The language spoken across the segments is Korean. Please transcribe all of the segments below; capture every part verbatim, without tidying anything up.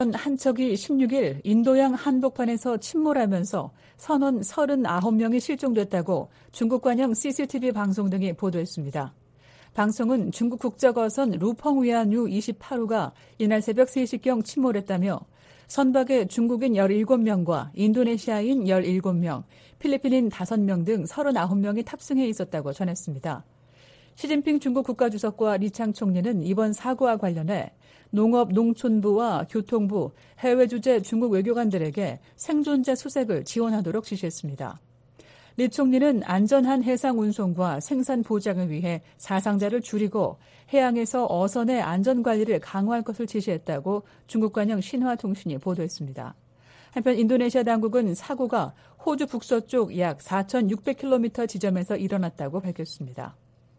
한 척이 십육 일 인도양 한복판에서 침몰하면서 선원 서른아홉 명이 실종됐다고 중국 관영 씨씨티비 방송 등이 보도했습니다. 방송은 중국 국적어선 루펑위안유 이십팔 호가 이날 새벽 세 시경 침몰했다며 선박에 중국인 열일곱 명과 인도네시아인 열일곱 명, 필리핀인 다섯 명 등 서른아홉 명이 탑승해 있었다고 전했습니다. 시진핑 중국 국가주석과 리창 총리는 이번 사고와 관련해 농업, 농촌부와 교통부, 해외 주재 중국 외교관들에게 생존자 수색을 지원하도록 지시했습니다. 리 총리는 안전한 해상 운송과 생산 보장을 위해 사상자를 줄이고 해양에서 어선의 안전관리를 강화할 것을 지시했다고 중국 관영 신화통신이 보도했습니다. 한편 인도네시아 당국은 사고가 호주 북서쪽 약 사천육백 킬로미터 지점에서 일어났다고 밝혔습니다.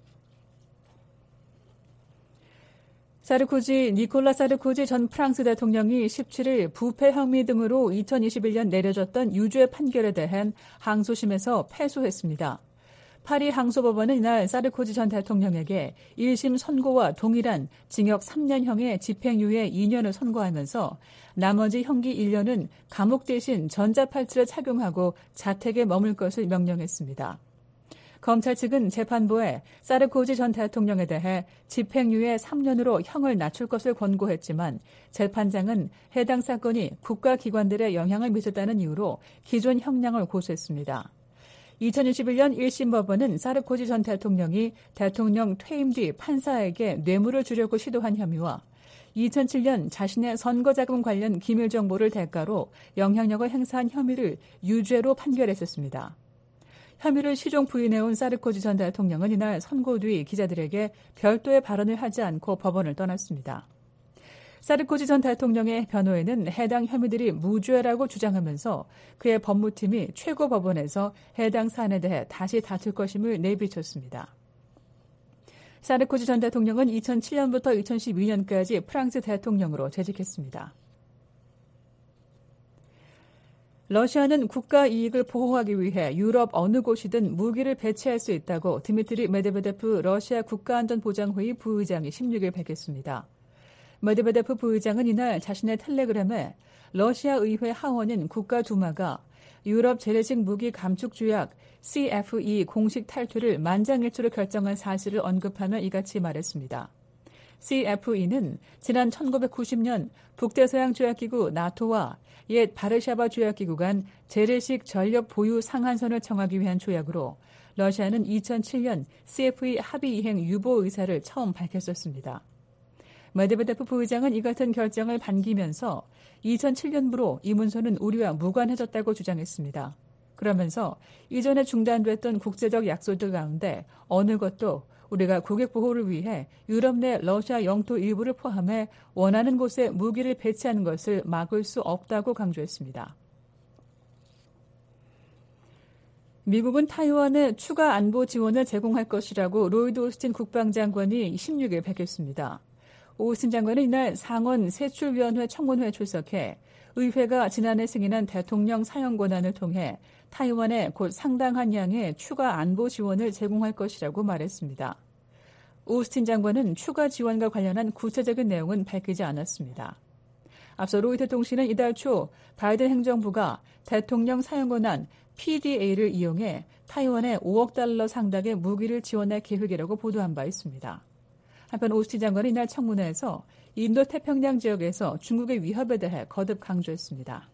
사르코지, 니콜라 사르코지 전 프랑스 대통령이 십칠 일 부패 혐의 등으로 이천이십일 년 내려졌던 유죄 판결에 대한 항소심에서 패소했습니다. 파리 항소법원은 이날 사르코지 전 대통령에게 일 심 선고와 동일한 징역 삼 년형의 집행유예 이 년을 선고하면서 나머지 형기 일 년은 감옥 대신 전자팔찌를 착용하고 자택에 머물 것을 명령했습니다. 검찰 측은 재판부에 사르코지 전 대통령에 대해 집행유예 삼 년으로 형을 낮출 것을 권고했지만 재판장은 해당 사건이 국가기관들에 영향을 미쳤다는 이유로 기존 형량을 고수했습니다. 이천이십일 년 일 심 법원은 사르코지 전 대통령이 대통령 퇴임 뒤 판사에게 뇌물을 주려고 시도한 혐의와 이천칠 년 자신의 선거자금 관련 기밀 정보를 대가로 영향력을 행사한 혐의를 유죄로 판결했었습니다. 혐의를 시종 부인해온 사르코지 전 대통령은 이날 선고 뒤 기자들에게 별도의 발언을 하지 않고 법원을 떠났습니다. 사르코지 전 대통령의 변호인은 해당 혐의들이 무죄라고 주장하면서 그의 법무팀이 최고법원에서 해당 사안에 대해 다시 다툴 것임을 내비쳤습니다. 사르코지 전 대통령은 이천칠 년부터 이천십이 년까지 프랑스 대통령으로 재직했습니다. 러시아는 국가 이익을 보호하기 위해 유럽 어느 곳이든 무기를 배치할 수 있다고 드미트리 메드베데프 러시아 국가안전보장회의 부의장이 십육 일 밝혔습니다. 메드베데프 부의장은 이날 자신의 텔레그램에 러시아 의회 하원인 국가두마가 유럽 재래식 무기 감축 조약 씨에프이 공식 탈퇴를 만장일치로 결정한 사실을 언급하며 이같이 말했습니다. 씨에프이는 지난 천구백구십 년 북대서양조약기구 나토와 옛 바르샤바 조약기구 간 재래식 전력 보유 상한선을 정하기 위한 조약으로 러시아는 이천칠 년 씨에프이 합의 이행 유보 의사를 처음 밝혔었습니다. 메드베데프 부의장은 이 같은 결정을 반기면서 이천칠 년부로 이 문서는 우리와 무관해졌다고 주장했습니다. 그러면서 이전에 중단됐던 국제적 약속들 가운데 어느 것도 우리가 국익 보호를 위해 유럽 내 러시아 영토 일부를 포함해 원하는 곳에 무기를 배치하는 것을 막을 수 없다고 강조했습니다. 미국은 타이완에 추가 안보 지원을 제공할 것이라고 로이드 오스틴 국방장관이 십육 일 밝혔습니다. 오스틴 장관은 이날 상원 세출위원회 청문회에 출석해 의회가 지난해 승인한 대통령 사형 권한을 통해 타이완에 곧 상당한 양의 추가 안보 지원을 제공할 것이라고 말했습니다. 오스틴 장관은 추가 지원과 관련한 구체적인 내용은 밝히지 않았습니다. 앞서 로이터 통신은 이달 초 바이든 행정부가 대통령 사형 권한 피디에이를 이용해 타이완에 오억 달러 상당의 무기를 지원할 계획이라고 보도한 바 있습니다. 한편 오스틴 장관은 이날 청문회에서 인도태평양 지역에서 중국의 위협에 대해 거듭 강조했습니다.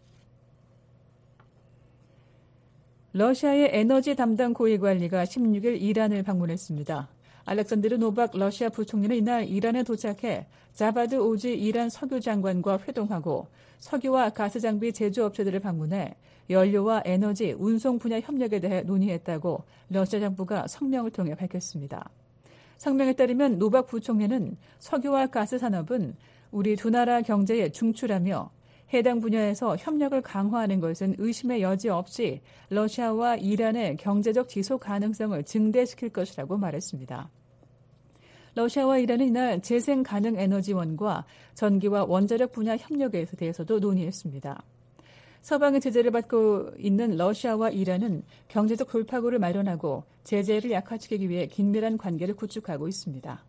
러시아의 에너지 담당 고위관리가 십육 일 이란을 방문했습니다. 알렉산드르 노박 러시아 부총리는 이날 이란에 도착해 자바드 오지 이란 석유 장관과 회동하고 석유와 가스 장비 제조업체들을 방문해 연료와 에너지, 운송 분야 협력에 대해 논의했다고 러시아 정부가 성명을 통해 밝혔습니다. 성명에 따르면 노박 부총리는 석유와 가스 산업은 우리 두 나라 경제의 중추라며 해당 분야에서 협력을 강화하는 것은 의심의 여지 없이 러시아와 이란의 경제적 지속 가능성을 증대시킬 것이라고 말했습니다. 러시아와 이란은 이날 재생 가능 에너지원과 전기와 원자력 분야 협력에 대해서도 논의했습니다. 서방의 제재를 받고 있는 러시아와 이란은 경제적 돌파구를 마련하고 제재를 약화시키기 위해 긴밀한 관계를 구축하고 있습니다.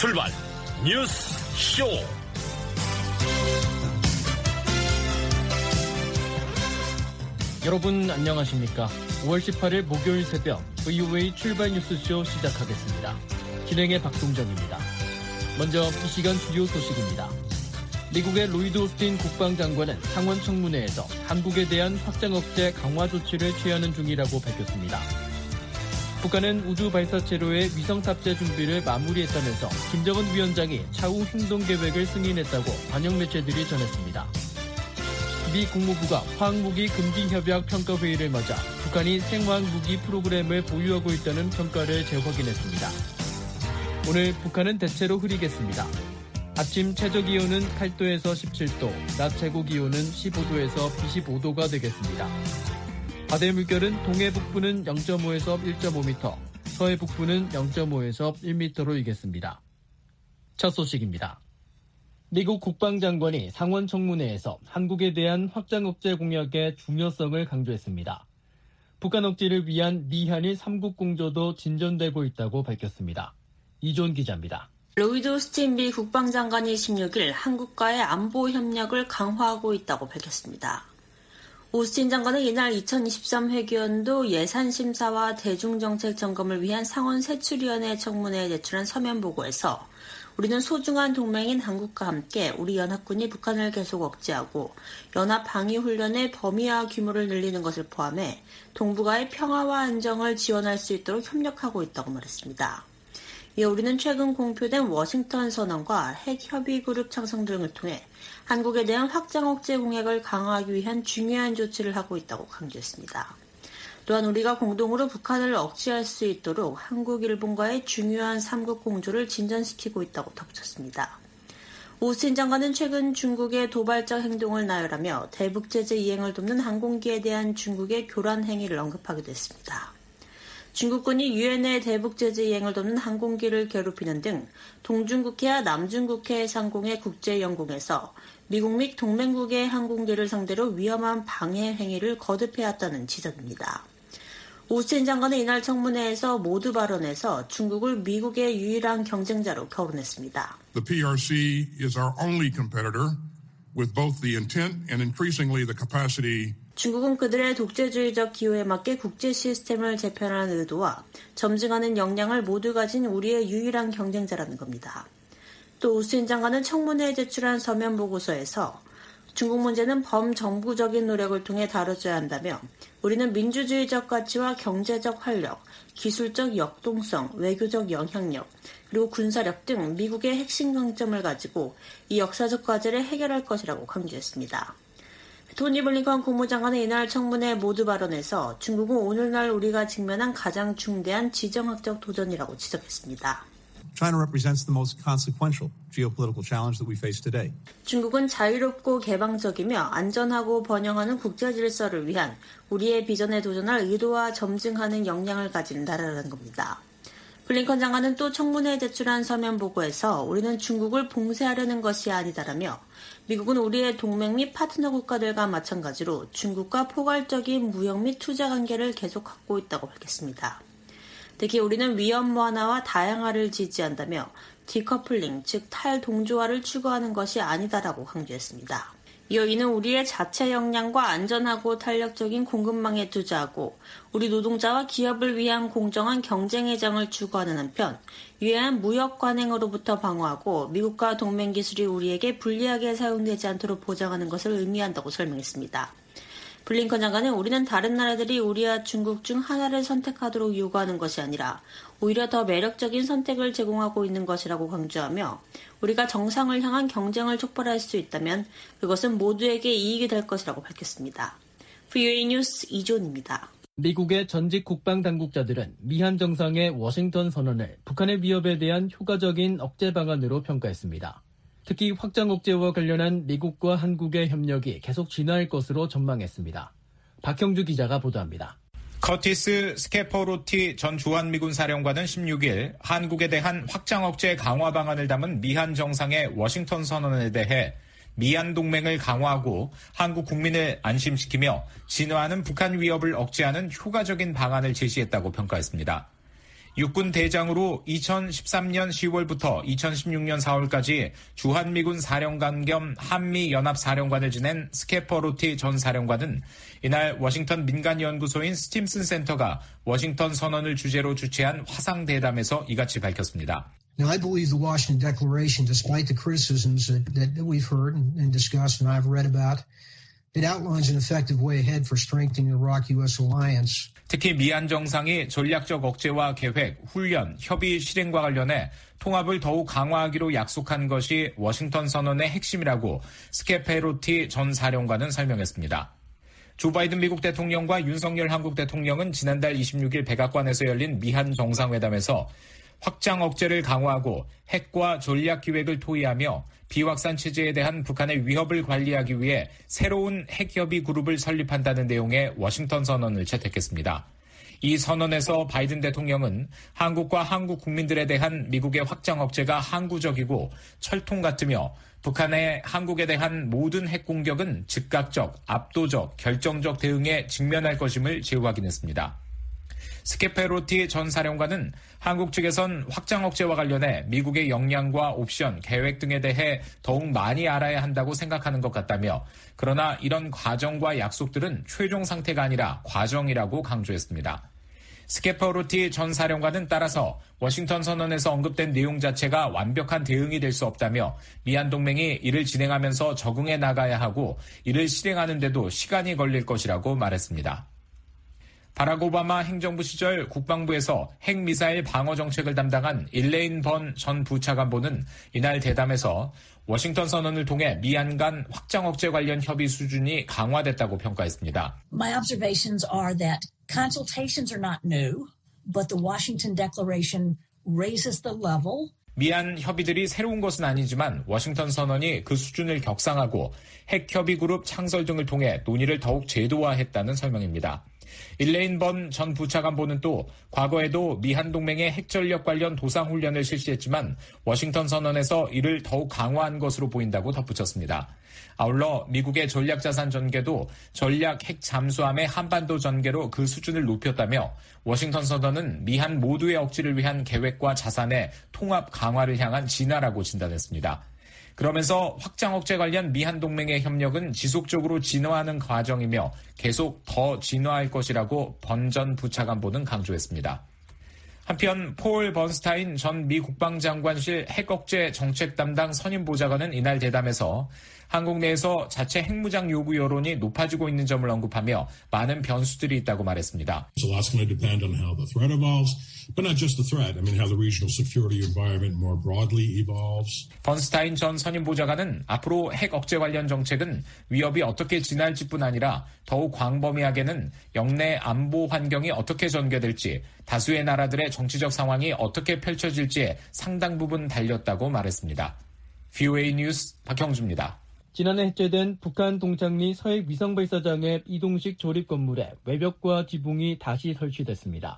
출발 뉴스 쇼. 여러분 안녕하십니까? 오월 십팔일 목요일 새벽 브이오에이 출발 뉴스쇼 시작하겠습니다. 진행의 박동정입니다. 먼저 이 시간 주요 소식입니다. 미국의 로이드 오스틴 국방장관은 상원 청문회에서 한국에 대한 확장 억제 강화 조치를 취하는 중이라고 밝혔습니다. 북한은 우주 발사체로의 위성 탑재 준비를 마무리했다면서 김정은 위원장이 차후 행동 계획을 승인했다고 관영 매체들이 전했습니다. 미 국무부가 화학무기 금지 협약 평가회의를 맞아 북한이 생화학무기 프로그램을 보유하고 있다는 평가를 재확인했습니다. 오늘 북한은 대체로 흐리겠습니다. 아침 최저기온은 팔 도에서 십칠 도, 낮 최고기온은 십오 도에서 이십오 도가 되겠습니다. 바다의 물결은 동해 북부는 영 점 오에서 일 점 오 미터, 서해 북부는 영 점 오에서 일 미터로 일겠습니다. 첫 소식입니다. 미국 국방장관이 상원 청문회에서 한국에 대한 확장 억제 공약의 중요성을 강조했습니다. 북한 억제를 위한 미한일 삼국 공조도 진전되고 있다고 밝혔습니다. 이존 기자입니다. 로이드 오스틴 미 국방장관이 십육일 한국과의 안보 협력을 강화하고 있다고 밝혔습니다. 오스틴 장관은 이날 이천이십삼 회기연도 예산심사와 대중정책 점검을 위한 상원 세출위원회 청문회에 제출한 서면 보고에서 우리는 소중한 동맹인 한국과 함께 우리 연합군이 북한을 계속 억제하고 연합 방위훈련의 범위와 규모를 늘리는 것을 포함해 동북아의 평화와 안정을 지원할 수 있도록 협력하고 있다고 말했습니다. 이에 우리는 최근 공표된 워싱턴 선언과 핵협의그룹 창설 등을 통해 한국에 대한 확장 억제 공약을 강화하기 위한 중요한 조치를 하고 있다고 강조했습니다. 또한 우리가 공동으로 북한을 억제할 수 있도록 한국, 일본과의 중요한 삼국 공조를 진전시키고 있다고 덧붙였습니다. 오스틴 장관은 최근 중국의 도발적 행동을 나열하며 대북 제재 이행을 돕는 항공기에 대한 중국의 교란 행위를 언급하기도 했습니다. 중국군이 유엔의 대북 제재 이행을 돕는 항공기를 괴롭히는 등 동중국해와 남중국해 해상공의 국제연공에서 미국 및 동맹국의 항공기를 상대로 위험한 방해 행위를 거듭해왔다는 지적입니다. 오스틴 장관은 이날 청문회에서 모두 발언에서 중국을 미국의 유일한 경쟁자로 거론했습니다. The 피알씨 is our only competitor with both the intent and increasingly the capacity. 중국은 그들의 독재주의적 기호에 맞게 국제 시스템을 재편하는 의도와 점증하는 역량을 모두 가진 우리의 유일한 경쟁자라는 겁니다. 또 오스틴 장관은 청문회에 제출한 서면 보고서에서 중국 문제는 범정부적인 노력을 통해 다뤄져야 한다며 우리는 민주주의적 가치와 경제적 활력, 기술적 역동성, 외교적 영향력, 그리고 군사력 등 미국의 핵심 강점을 가지고 이 역사적 과제를 해결할 것이라고 강조했습니다. 토니 블링컨 국무장관은 이날 청문회 모두 발언에서 중국은 오늘날 우리가 직면한 가장 중대한 지정학적 도전이라고 지적했습니다. China represents the most consequential geopolitical challenge that we face today. 중국은 자유롭고 개방적이며 안전하고 번영하는 국제 질서를 위한 우리의 비전에 도전할 의도와 점증하는 역량을 가진 나라라는 겁니다. 블링컨 장관은 또 청문회에 제출한 서면 보고에서 우리는 중국을 봉쇄하려는 것이 아니다라며 미국은 우리의 동맹 및 파트너 국가들과 마찬가지로 중국과 포괄적인 무역 및 투자 관계를 계속 갖고 있다고 밝혔습니다. 특히 우리는 위험 완화와 다양화를 지지한다며 디커플링, 즉 탈동조화를 추구하는 것이 아니다라고 강조했습니다. 이어 이는 우리의 자체 역량과 안전하고 탄력적인 공급망에 투자하고 우리 노동자와 기업을 위한 공정한 경쟁의 장을 추구하는 한편 유해한 무역 관행으로부터 방어하고 미국과 동맹 기술이 우리에게 불리하게 사용되지 않도록 보장하는 것을 의미한다고 설명했습니다. 블링컨 장관은 우리는 다른 나라들이 우리와 중국 중 하나를 선택하도록 요구하는 것이 아니라 오히려 더 매력적인 선택을 제공하고 있는 것이라고 강조하며 우리가 정상을 향한 경쟁을 촉발할 수 있다면 그것은 모두에게 이익이 될 것이라고 밝혔습니다. 브이오에이 뉴스 이존입니다. 미국의 전직 국방당국자들은 미한 정상의 워싱턴 선언을 북한의 위협에 대한 효과적인 억제 방안으로 평가했습니다. 특히 확장 억제와 관련한 미국과 한국의 협력이 계속 진화할 것으로 전망했습니다. 박형주 기자가 보도합니다. 커티스 스케퍼로티 전 주한미군 사령관은 십육일 한국에 대한 확장 억제 강화 방안을 담은 미한 정상의 워싱턴 선언에 대해 미한 동맹을 강화하고 한국 국민을 안심시키며 진화하는 북한 위협을 억제하는 효과적인 방안을 제시했다고 평가했습니다. 육군 대장으로 이천십삼 년 시월부터 이천십육 년 사월까지 주한미군 사령관 겸 한미연합사령관을 지낸 스케퍼로티 전 사령관은 이날 워싱턴 민간연구소인 스팀슨 센터가 워싱턴 선언을 주제로 주최한 화상대담에서 이같이 밝혔습니다. Now, I believe the Washington Declaration, despite the criticisms that, that we've heard and, and discussed and I've read about, it outlines an effective way ahead for strengthening the Iraq-U S alliance. 특히 미한 정상이 전략적 억제와 계획, 훈련, 협의 실행과 관련해 통합을 더욱 강화하기로 약속한 것이 워싱턴 선언의 핵심이라고 스케페로티 전 사령관은 설명했습니다. 조 바이든 미국 대통령과 윤석열 한국 대통령은 지난달 이십육 일 백악관에서 열린 미한 정상회담에서 확장 억제를 강화하고 핵과 전략 기획을 토의하며 비확산 체제에 대한 북한의 위협을 관리하기 위해 새로운 핵협의 그룹을 설립한다는 내용의 워싱턴 선언을 채택했습니다. 이 선언에서 바이든 대통령은 한국과 한국 국민들에 대한 미국의 확장 억제가 항구적이고 철통 같으며 북한의 한국에 대한 모든 핵 공격은 즉각적, 압도적, 결정적 대응에 직면할 것임을 재확인했습니다. 스케페로티 전 사령관은 한국 측에선 확장 억제와 관련해 미국의 역량과 옵션, 계획 등에 대해 더욱 많이 알아야 한다고 생각하는 것 같다며 그러나 이런 과정과 약속들은 최종 상태가 아니라 과정이라고 강조했습니다. 스케퍼로티 전 사령관은 따라서 워싱턴 선언에서 언급된 내용 자체가 완벽한 대응이 될 수 없다며 미한 동맹이 이를 진행하면서 적응해 나가야 하고 이를 실행하는 데도 시간이 걸릴 것이라고 말했습니다. 바락 오바마 행정부 시절 국방부에서 핵미사일 방어 정책을 담당한 일레인 번 전 부차관보는 이날 대담에서 워싱턴 선언을 통해 미한 간 확장 억제 관련 협의 수준이 강화됐다고 평가했습니다. My observations are that consultations are not new, but the Washington Declaration raises the level. 미한 협의들이 새로운 것은 아니지만 워싱턴 선언이 그 수준을 격상하고 핵협의 그룹 창설 등을 통해 논의를 더욱 제도화했다는 설명입니다. 일레인 번 전 부차관보는 또 과거에도 미한 동맹의 핵전력 관련 도상훈련을 실시했지만 워싱턴 선언에서 이를 더욱 강화한 것으로 보인다고 덧붙였습니다. 아울러 미국의 전략자산 전개도 전략 핵 잠수함의 한반도 전개로 그 수준을 높였다며 워싱턴 선언은 미한 모두의 억지를 위한 계획과 자산의 통합 강화를 향한 진화라고 진단했습니다. 그러면서 확장 억제 관련 미한 동맹의 협력은 지속적으로 진화하는 과정이며 계속 더 진화할 것이라고 번 전 부차관보는 강조했습니다. 한편 폴 번스타인 전 미 국방장관실 핵억제 정책 담당 선임 보좌관은 이날 대담에서 한국 내에서 자체 핵무장 요구 여론이 높아지고 있는 점을 언급하며 많은 변수들이 있다고 말했습니다. So that's going to depend on how the threat evolves, but not just the threat. I mean, how the regional security environment more broadly evolves. 번스타인 전 선임 보좌관은 앞으로 핵 억제 관련 정책은 위협이 어떻게 진화할지뿐 아니라 더욱 광범위하게는 영내 안보 환경이 어떻게 전개될지, 다수의 나라들의 정치적 상황이 어떻게 펼쳐질지에 상당 부분 달렸다고 말했습니다. 브이오에이 뉴스 박형주입니다. 지난해 해체된 북한 동창리 서해 위성발사장의 이동식 조립 건물에 외벽과 지붕이 다시 설치됐습니다.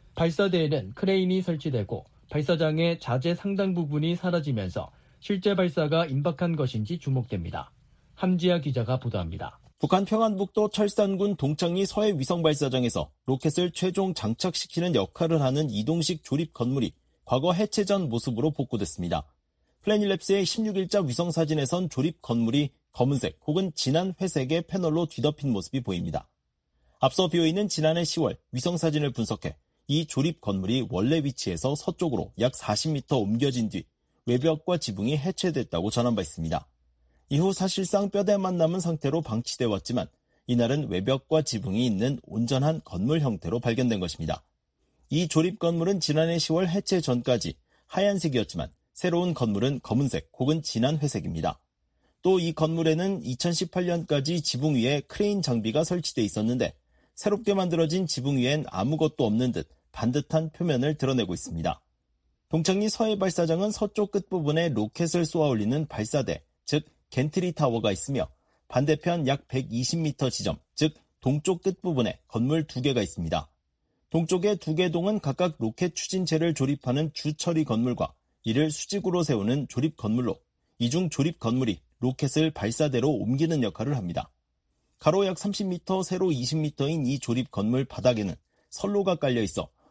발사대에는 크레인이 설치되고 발사장의 자재 상당 부분이 사라지면서 실제 발사가 임박한 것인지 주목됩니다. 함지아 기자가 보도합니다. 북한 평안북도 철산군 동창리 서해 위성발사장에서 로켓을 최종 장착시키는 역할을 하는 이동식 조립 건물이 과거 해체 전 모습으로 복구됐습니다. 플래닛랩스의 십육 일자 위성사진에선 조립 건물이 검은색 혹은 진한 회색의 패널로 뒤덮인 모습이 보입니다. 앞서 브이오에이는 지난해 시월 위성사진을 분석해 이 조립 건물이 원래 위치에서 서쪽으로 약 사십 미터 옮겨진 뒤 외벽과 지붕이 해체됐다고 전한 바 있습니다. 이후 사실상 뼈대만 남은 상태로 방치되어 왔지만 이날은 외벽과 지붕이 있는 온전한 건물 형태로 발견된 것입니다. 이 조립 건물은 지난해 시월 해체 전까지 하얀색이었지만 새로운 건물은 검은색 혹은 진한 회색입니다. 또 이 건물에는 이천십팔 년까지 지붕 위에 크레인 장비가 설치돼 있었는데 새롭게 만들어진 지붕 위엔 아무것도 없는 듯 반듯한 표면을 드러내고 있습니다. 동창리 서해 발사장은 서쪽 끝부분에 로켓을 쏘아 올리는 발사대, 즉 겐트리 타워가 있으며 반대편 약 백이십 미터 지점, 즉 동쪽 끝부분에 건물 두 개가 있습니다. 동쪽의 두 개 동은 각각 로켓 추진체를 조립하는 주처리 건물과 이를 수직으로 세우는 조립 건물로 이 중 조립 건물이 로켓을 발사대로 옮기는 역할을 합니다. 가로 약 삼십 미터, 세로 이십 미터인 이 조립 건물 바닥에는 선로가 깔려 있어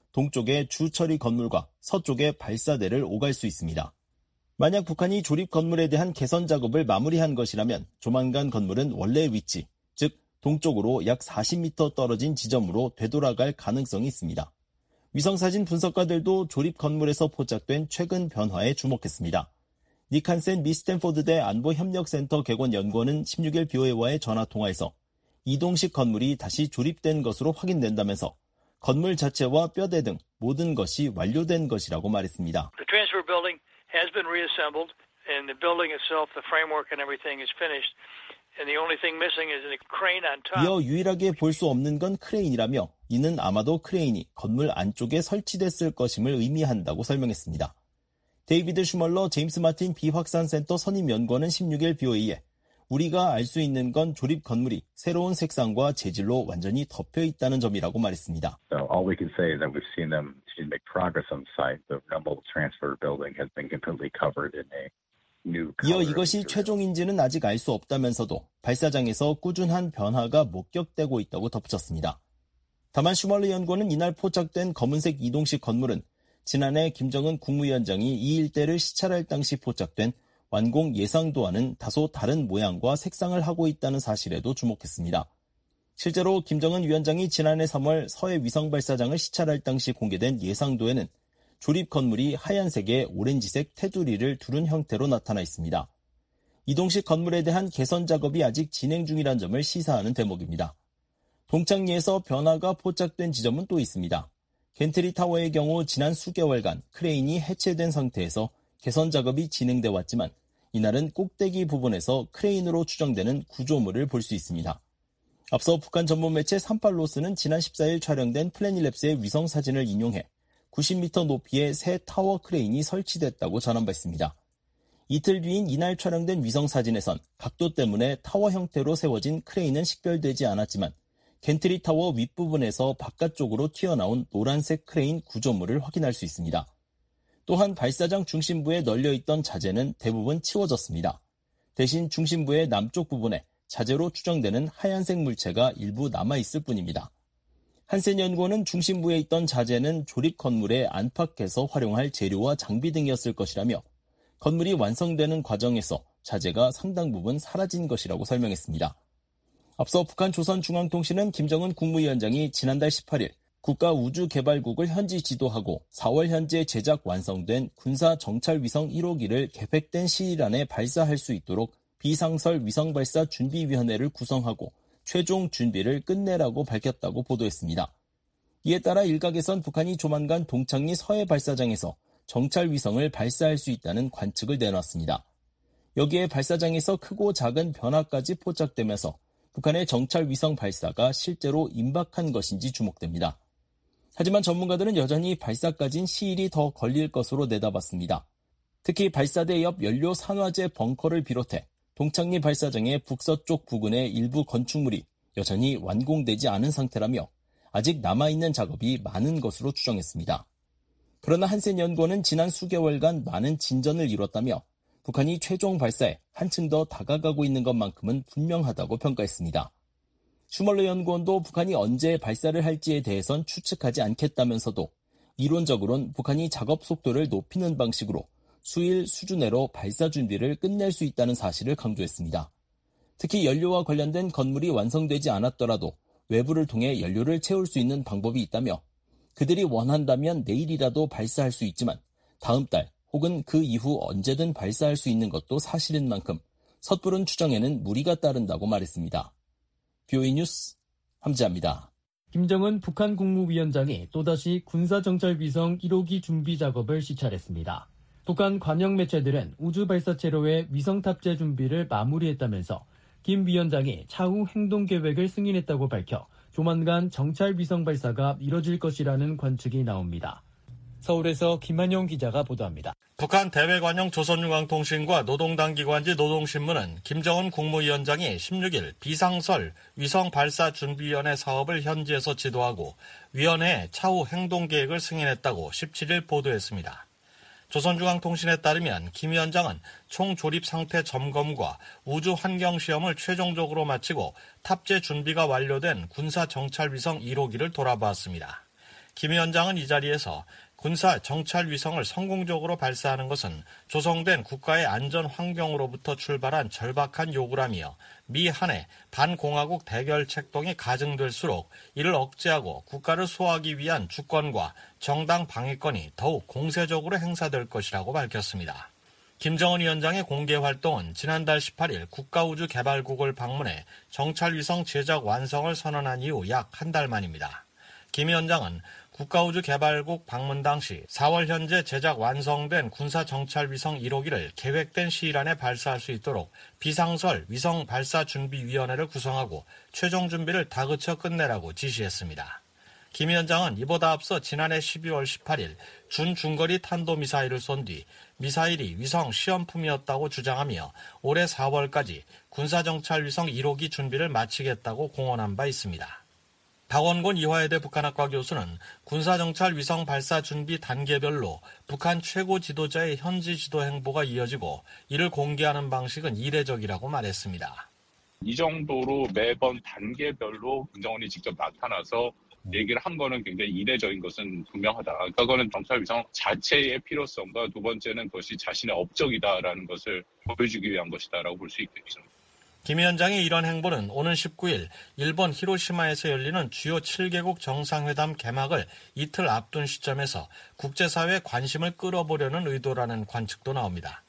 동쪽의 주처리 건물과 서쪽의 발사대를 오갈 수 있습니다. 만약 북한이 조립 건물에 대한 개선 작업을 마무리한 것이라면 조만간 건물은 원래 위치, 즉 동쪽으로 약 사십 미터 떨어진 지점으로 되돌아갈 가능성이 있습니다. 위성사진 분석가들도 조립 건물에서 포착된 최근 변화에 주목했습니다. 닉 한센 미 스탠포드대 안보협력센터 개관연구원은 십육일 비오에이와의 전화통화에서 이동식 건물이 다시 조립된 것으로 확인된다면서 건물 자체와 뼈대 등 모든 것이 완료된 것이라고 말했습니다. The transfer building has been reassembled and the building itself, the framework and everything is finished. And the only thing missing is a crane on top. 이어 유일하게 볼 수 없는 건 크레인이라며 이는 아마도 크레인이 건물 안쪽에 설치됐을 것임을 의미한다고 설명했습니다. 데이비드 슈멀러 제임스 마틴 비확산센터 선임연구원은 십육일 비오에이에 우리가 알 수 있는 건 조립 건물이 새로운 색상과 재질로 완전히 덮여 있다는 점이라고 말했습니다. So all we can say is that we've seen them make progress on site. The Rumble transfer building has been completely covered in a 이어 이것이 최종인지는 아직 알 수 없다면서도 발사장에서 꾸준한 변화가 목격되고 있다고 덧붙였습니다. 다만 슈멀러 연구원은 이날 포착된 검은색 이동식 건물은 지난해 김정은 국무위원장이 이 일대를 시찰할 당시 포착된 완공 예상도와는 다소 다른 모양과 색상을 하고 있다는 사실에도 주목했습니다. 실제로 김정은 위원장이 지난해 삼월 서해 위성발사장을 시찰할 당시 공개된 예상도에는 조립 건물이 하얀색에 오렌지색 테두리를 두른 형태로 나타나 있습니다. 이동식 건물에 대한 개선 작업이 아직 진행 중이라는 점을 시사하는 대목입니다. 동창리에서 변화가 포착된 지점은 또 있습니다. 겐트리 타워의 경우 지난 수개월간 크레인이 해체된 상태에서 개선 작업이 진행돼 왔지만 이날은 꼭대기 부분에서 크레인으로 추정되는 구조물을 볼 수 있습니다. 앞서 북한 전문 매체 삼팔로스는 지난 십사일 촬영된 플래닛랩스의 위성 사진을 인용해 구십 미터 높이의 새 타워 크레인이 설치됐다고 전한 바 있습니다. 이틀 뒤인 이날 촬영된 위성 사진에선 각도 때문에 타워 형태로 세워진 크레인은 식별되지 않았지만 겐트리 타워 윗부분에서 바깥쪽으로 튀어나온 노란색 크레인 구조물을 확인할 수 있습니다. 또한 발사장 중심부에 널려있던 자재는 대부분 치워졌습니다. 대신 중심부의 남쪽 부분에 자재로 추정되는 하얀색 물체가 일부 남아있을 뿐입니다. 한센 연구원은 중심부에 있던 자재는 조립 건물에 안팎에서 활용할 재료와 장비 등이었을 것이라며 건물이 완성되는 과정에서 자재가 상당 부분 사라진 것이라고 설명했습니다. 앞서 북한 조선중앙통신은 김정은 국무위원장이 지난달 십팔일 국가우주개발국을 현지 지도하고 사월 현재 제작 완성된 군사정찰위성 일 호기를 계획된 시일 안에 발사할 수 있도록 비상설 위성발사 준비위원회를 구성하고 최종 준비를 끝내라고 밝혔다고 보도했습니다. 이에 따라 일각에선 북한이 조만간 동창리 서해 발사장에서 정찰위성을 발사할 수 있다는 관측을 내놨습니다. 여기에 발사장에서 크고 작은 변화까지 포착되면서 북한의 정찰위성 발사가 실제로 임박한 것인지 주목됩니다. 하지만 전문가들은 여전히 발사까진 시일이 더 걸릴 것으로 내다봤습니다. 특히 발사대 옆 연료 산화제 벙커를 비롯해 동창리 발사장의 북서쪽 부근의 일부 건축물이 여전히 완공되지 않은 상태라며 아직 남아있는 작업이 많은 것으로 추정했습니다. 그러나 한센 연구원은 지난 수개월간 많은 진전을 이뤘다며 북한이 최종 발사에 한층 더 다가가고 있는 것만큼은 분명하다고 평가했습니다. 슈멀러 연구원도 북한이 언제 발사를 할지에 대해선 추측하지 않겠다면서도 이론적으론 북한이 작업 속도를 높이는 방식으로 수일 수준내로 발사 준비를 끝낼 수 있다는 사실을 강조했습니다. 특히 연료와 관련된 건물이 완성되지 않았더라도 외부를 통해 연료를 채울 수 있는 방법이 있다며 그들이 원한다면 내일이라도 발사할 수 있지만 다음 달 혹은 그 이후 언제든 발사할 수 있는 것도 사실인 만큼 섣부른 추정에는 무리가 따른다고 말했습니다. 비오에이 뉴스 함지아입니다. 김정은 북한 국무위원장이 또다시 군사정찰위성 일 호기 준비 작업을 시찰했습니다. 북한 관영 매체들은 우주발사체로의 위성 탑재 준비를 마무리했다면서 김 위원장이 차후 행동 계획을 승인했다고 밝혀 조만간 정찰 위성 발사가 이뤄질 것이라는 관측이 나옵니다. 서울에서 김한용 기자가 보도합니다. 북한 대외관영 조선중앙통신과 노동당 기관지 노동신문은 김정은 국무위원장이 십육일 비상설 위성 발사 준비위원회 사업을 현지에서 지도하고 위원회에 차후 행동 계획을 승인했다고 십칠일 보도했습니다. 조선중앙통신에 따르면 김 위원장은 총조립 상태 점검과 우주 환경 시험을 최종적으로 마치고 탑재 준비가 완료된 군사 정찰위성 일 호기를 돌아봤습니다. 김 위원장은 이 자리에서 군사 정찰 위성을 성공적으로 발사하는 것은 조성된 국가의 안전 환경으로부터 출발한 절박한 요구라며 미 한해 반공화국 대결 책동이 가중될수록 이를 억제하고 국가를 수호하기 위한 주권과 정당 방위권이 더욱 공세적으로 행사될 것이라고 밝혔습니다. 김정은 위원장의 공개 활동은 지난달 십팔 일 국가우주개발국을 방문해 정찰위성 제작 완성을 선언한 이후 약 한 달 만입니다. 김 위원장은 국가우주개발국 방문 당시 사월 현재 제작 완성된 군사정찰위성 일 호기를 계획된 시일 안에 발사할 수 있도록 비상설 위성발사준비위원회를 구성하고 최종 준비를 다그쳐 끝내라고 지시했습니다. 김 위원장은 이보다 앞서 지난해 십이월 십팔 일 준중거리 탄도미사일을 쏜 뒤 미사일이 위성 시험품이었다고 주장하며 올해 사월까지 군사정찰위성 일 호기 준비를 마치겠다고 공언한 바 있습니다. 박원곤 이화여대 북한학과 교수는 군사정찰 위성 발사 준비 단계별로 북한 최고 지도자의 현지 지도 행보가 이어지고 이를 공개하는 방식은 이례적이라고 말했습니다. 이 정도로 매번 단계별로 김정은이 직접 나타나서 얘기를 한 거는 굉장히 이례적인 것은 분명하다. 그러니까 그거는 정찰 위성 자체의 필요성과 두 번째는 그것이 자신의 업적이다라는 것을 보여주기 위한 것이다라고 볼 수 있겠죠. 김 위원장의 이런 행보는 오는 십구 일 일본 히로시마에서 열리는 주요 칠 개국 정상회담 개막을 이틀 앞둔 시점에서 국제사회의 관심을 끌어보려는 의도라는 관측도 나옵니다.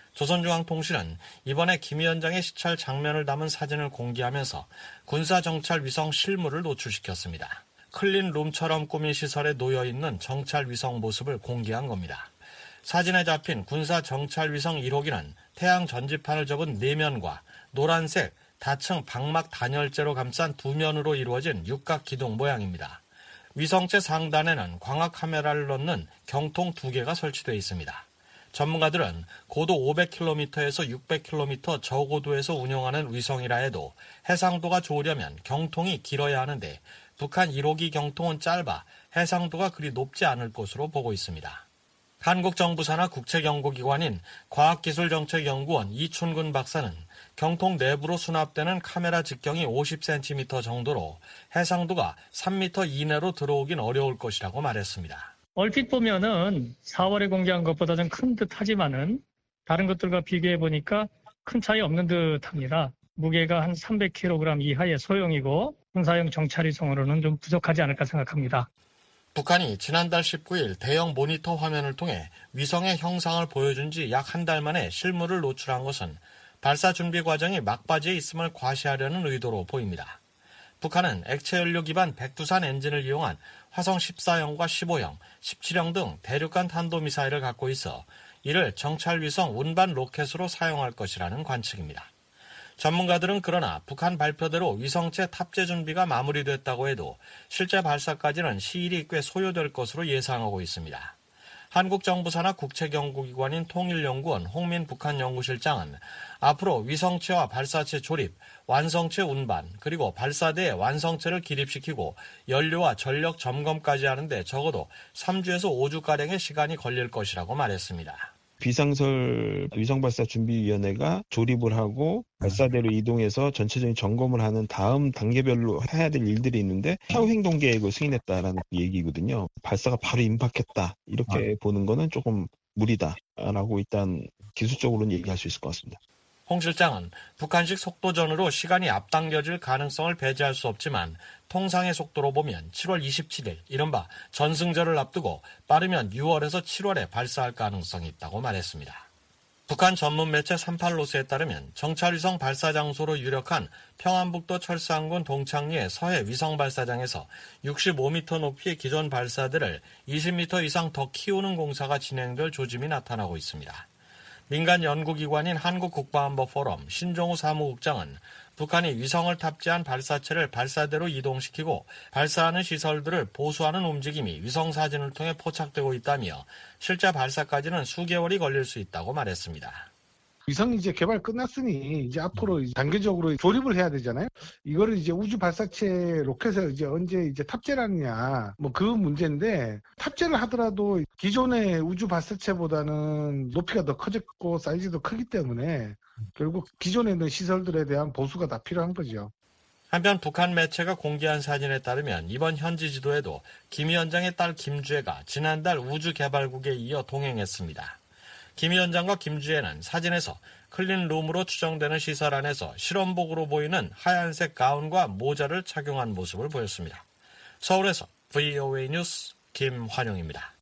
조선중앙통신은 이번에 김 위원장의 시찰 장면을 담은 사진을 공개하면서 군사정찰 위성 실물을 노출시켰습니다. 클린룸처럼 꾸민 시설에 놓여있는 정찰 위성 모습을 공개한 겁니다. 사진에 잡힌 군사정찰위성 일 호기는 태양 전지판을 접은 네 면과 노란색 다층 방막 단열재로 감싼 두 면으로 이루어진 육각 기둥 모양입니다. 위성체 상단에는 광학 카메라를 넣는 경통 두 개가 설치되어 있습니다. 전문가들은 고도 오백 킬로미터에서 육백 킬로미터 저고도에서 운용하는 위성이라 해도 해상도가 좋으려면 경통이 길어야 하는데 북한 일 호기 경통은 짧아 해상도가 그리 높지 않을 것으로 보고 있습니다. 한국 정부 산하 국책연구기관인 과학기술정책연구원 이춘근 박사는 경통 내부로 수납되는 카메라 직경이 오십 센티미터 정도로 해상도가 삼 미터 이내로 들어오긴 어려울 것이라고 말했습니다. 얼핏 보면은 사월에 공개한 것보다 좀 큰 듯하지만은 다른 것들과 비교해 보니까 큰 차이 없는 듯합니다. 무게가 한 삼백 킬로그램 이하의 소형이고 군사용 정찰위성으로는 좀 부족하지 않을까 생각합니다. 북한이 지난달 십구 일 대형 모니터 화면을 통해 위성의 형상을 보여준 지 약 한 달 만에 실물을 노출한 것은 발사 준비 과정이 막바지에 있음을 과시하려는 의도로 보입니다. 북한은 액체연료 기반 백두산 엔진을 이용한 화성 십사형과 십오형, 십칠형 등 대륙간 탄도미사일을 갖고 있어 이를 정찰위성 운반 로켓으로 사용할 것이라는 관측입니다. 전문가들은 그러나 북한 발표대로 위성체 탑재 준비가 마무리됐다고 해도 실제 발사까지는 시일이 꽤 소요될 것으로 예상하고 있습니다. 한국 정부 산하 국책연구기관인 통일연구원 홍민 북한연구실장은 앞으로 위성체와 발사체 조립, 완성체 운반, 그리고 발사대에 완성체를 기립시키고 연료와 전력 점검까지 하는데 적어도 삼 주에서 오 주가량의 시간이 걸릴 것이라고 말했습니다. 비상설 위성발사준비위원회가 조립을 하고 발사대로 이동해서 전체적인 점검을 하는 다음 단계별로 해야 될 일들이 있는데 향후 행동 계획을 승인했다라는 얘기거든요. 발사가 바로 임박했다 이렇게 아. 보는 거는 조금 무리다라고 일단 기술적으로는 얘기할 수 있을 것 같습니다. 홍 실장은 북한식 속도전으로 시간이 앞당겨질 가능성을 배제할 수 없지만 통상의 속도로 보면 칠월 이십칠일 이른바 전승절을 앞두고 빠르면 유월에서 칠월에 발사할 가능성이 있다고 말했습니다. 북한 전문 매체 삼팔로스에 따르면 정찰위성 발사 장소로 유력한 평안북도 철산군 동창리의 서해 위성발사장에서 육십오 미터 높이의 기존 발사대를 이십 미터 이상 더 키우는 공사가 진행될 조짐이 나타나고 있습니다. 민간 연구기관인 한국국방안보포럼 신종우 사무국장은 북한이 위성을 탑재한 발사체를 발사대로 이동시키고 발사하는 시설들을 보수하는 움직임이 위성사진을 통해 포착되고 있다며 실제 발사까지는 수개월이 걸릴 수 있다고 말했습니다. 위성이 이제 개발 끝났으니 이제 앞으로 이제 단계적으로 조립을 해야 되잖아요. 이거를 이제 우주 발사체 로켓을 이제 언제 이제 탑재를 하느냐, 뭐 그 문제인데 탑재를 하더라도 기존의 우주 발사체보다는 높이가 더 커졌고 사이즈도 크기 때문에 결국 기존에 있는 시설들에 대한 보수가 다 필요한 거죠. 한편 북한 매체가 공개한 사진에 따르면 이번 현지 지도에도 김 위원장의 딸 김주애가 지난달 우주개발국에 이어 동행했습니다. 김 위원장과 김주애는 사진에서 클린룸으로 추정되는 시설 안에서 실험복으로 보이는 하얀색 가운과 모자를 착용한 모습을 보였습니다. 서울에서 브이오에이 뉴스 김환영입니다.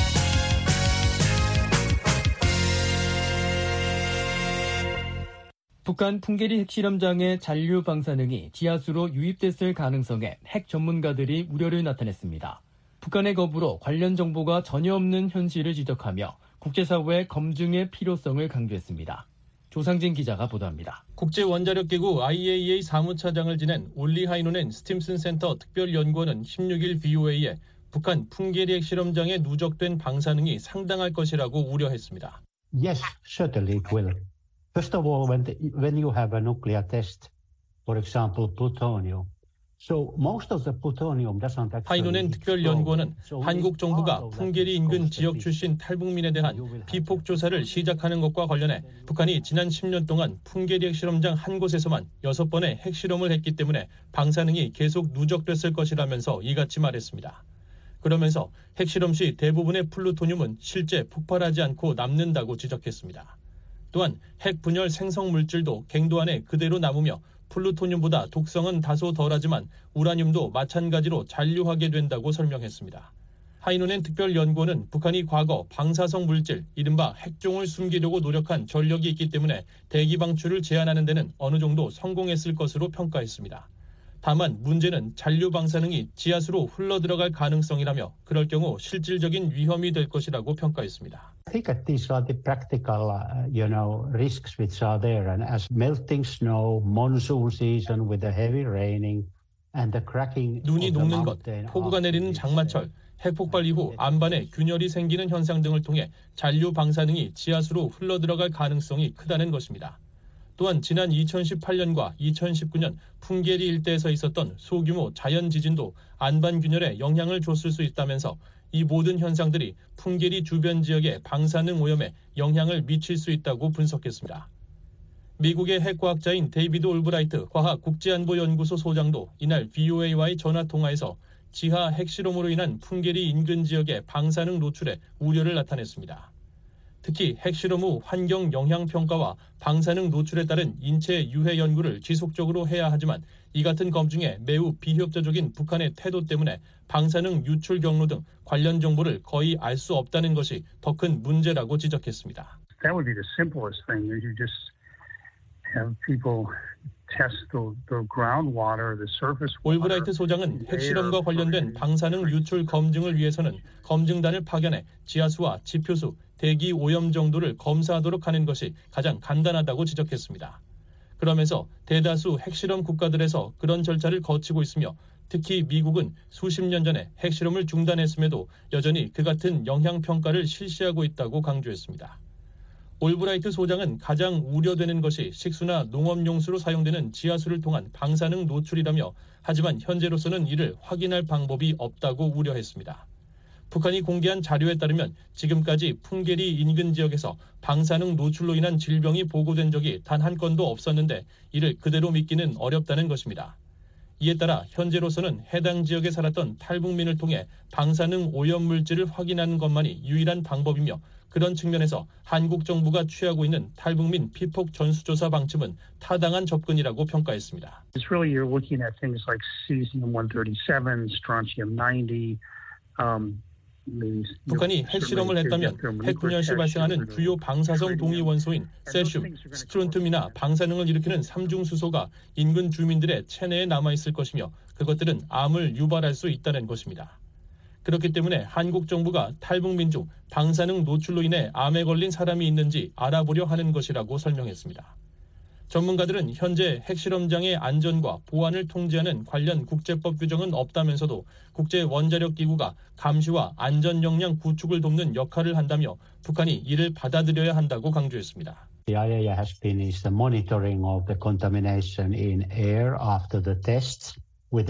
북한 풍계리 핵실험장의 잔류 방사능이 지하수로 유입됐을 가능성에 핵 전문가들이 우려를 나타냈습니다. 북한의 거부로 관련 정보가 전혀 없는 현실을 지적하며 국제사회의 검증의 필요성을 강조했습니다. 조상진 기자가 보도합니다. 국제원자력기구 아이에이이에이 사무차장을 지낸 올리 하이노넨 스팀슨 센터 특별연구원은 십육 일 브이오에이에 북한 풍계리 핵실험장에 누적된 방사능이 상당할 것이라고 우려했습니다. Yes, certainly it will. First of all, when, the, when you have a nuclear test, for example, plutonium, so most of the plutonium doesn't actually. 하이노넨 특별연구원은 한국 정부가 풍계리 인근 지역 출신 탈북민에 대한 비폭 조사를 시작하는 것과 관련해 북한이 지난 십 년 동안 풍계리 핵실험장 한 곳에서만 여섯 번의 핵실험을 했기 때문에 방사능이 계속 누적됐을 것이라면서 이같이 말했습니다. 그러면서 핵실험 시 대부분의 플루토늄은 실제 폭발하지 않고 남는다고 지적했습니다. 또한 핵 분열 생성 물질도 갱도 안에 그대로 남으며 플루토늄보다 독성은 다소 덜하지만 우라늄도 마찬가지로 잔류하게 된다고 설명했습니다. 하이노넨 특별연구원은 북한이 과거 방사성 물질, 이른바 핵종을 숨기려고 노력한 전력이 있기 때문에 대기 방출을 제한하는 데는 어느 정도 성공했을 것으로 평가했습니다. 다만 문제는 잔류 방사능이 지하수로 흘러들어갈 가능성이라며 그럴 경우 실질적인 위험이 될 것이라고 평가했습니다. I think that these are the practical, uh, you know, risks which are there. And as melting snow, monsoon season with the heavy raining and the cracking. 눈이 녹는 것, 폭우가 내리는 장마철, 핵폭발 이후 안반에 균열이 생기는 현상 등을 통해 잔류 방사능이 지하수로 흘러들어갈 가능성이 크다는 것입니다. 또한 지난 이천십팔 년과 이천십구 년 풍계리 일대에서 있었던 소규모 자연 지진도 안반 균열에 영향을 줬을 수 있다면서 이 모든 현상들이 풍계리 주변 지역의 방사능 오염에 영향을 미칠 수 있다고 분석했습니다. 미국의 핵과학자인 데이비드 올브라이트 과학국제안보연구소 소장도 이날 브이오에이와의 전화통화에서 지하 핵실험으로 인한 풍계리 인근 지역의 방사능 노출에 우려를 나타냈습니다. 특히 핵실험 후 환경 영향 평가와 방사능 노출에 따른 인체 유해 연구를 지속적으로 해야 하지만 이 같은 검증에 매우 비협조적인 북한의 태도 때문에 방사능 유출 경로 등 관련 정보를 거의 알 수 없다는 것이 더 큰 문제라고 지적했습니다. That would be the simplest thing. You just have people test the, the groundwater, the surface water. 올브라이트 소장은 핵실험과 관련된 방사능 유출 검증을 위해서는 검증단을 파견해 지하수와 지표수, 대기 오염 정도를 검사하도록 하는 것이 가장 간단하다고 지적했습니다. 그러면서 대다수 핵실험 국가들에서 그런 절차를 거치고 있으며 특히 미국은 수십 년 전에 핵실험을 중단했음에도 여전히 그 같은 영향평가를 실시하고 있다고 강조했습니다. 올브라이트 소장은 가장 우려되는 것이 식수나 농업용수로 사용되는 지하수를 통한 방사능 노출이라며 하지만 현재로서는 이를 확인할 방법이 없다고 우려했습니다. 북한이 공개한 자료에 따르면 지금까지 풍계리 인근 지역에서 방사능 노출로 인한 질병이 보고된 적이 단 한 건도 없었는데 이를 그대로 믿기는 어렵다는 것입니다. 이에 따라 현재로서는 해당 지역에 살았던 탈북민을 통해 방사능 오염 물질을 확인하는 것만이 유일한 방법이며 그런 측면에서 한국 정부가 취하고 있는 탈북민 피폭 전수조사 방침은 타당한 접근이라고 평가했습니다. It's really you're looking at things like cesium one thirty-seven, strontium ninety. Um, 북한이 핵실험을 했다면 핵분열 시 발생하는 주요 방사성 동위 원소인 세슘, 스트론튬이나 방사능을 일으키는 삼중수소가 인근 주민들의 체내에 남아있을 것이며 그것들은 암을 유발할 수 있다는 것입니다. 그렇기 때문에 한국 정부가 탈북민 중 방사능 노출로 인해 암에 걸린 사람이 있는지 알아보려 하는 것이라고 설명했습니다. 전문가들은 현재 핵실험장의 안전과 보안을 통제하는 관련 국제법 규정은 없다면서도 국제원자력기구가 감시와 안전 역량 구축을 돕는 역할을 한다며 북한이 이를 받아들여야 한다고 강조했습니다. The 아이에이이에이 has been is the monitoring of the contamination in air after the tests.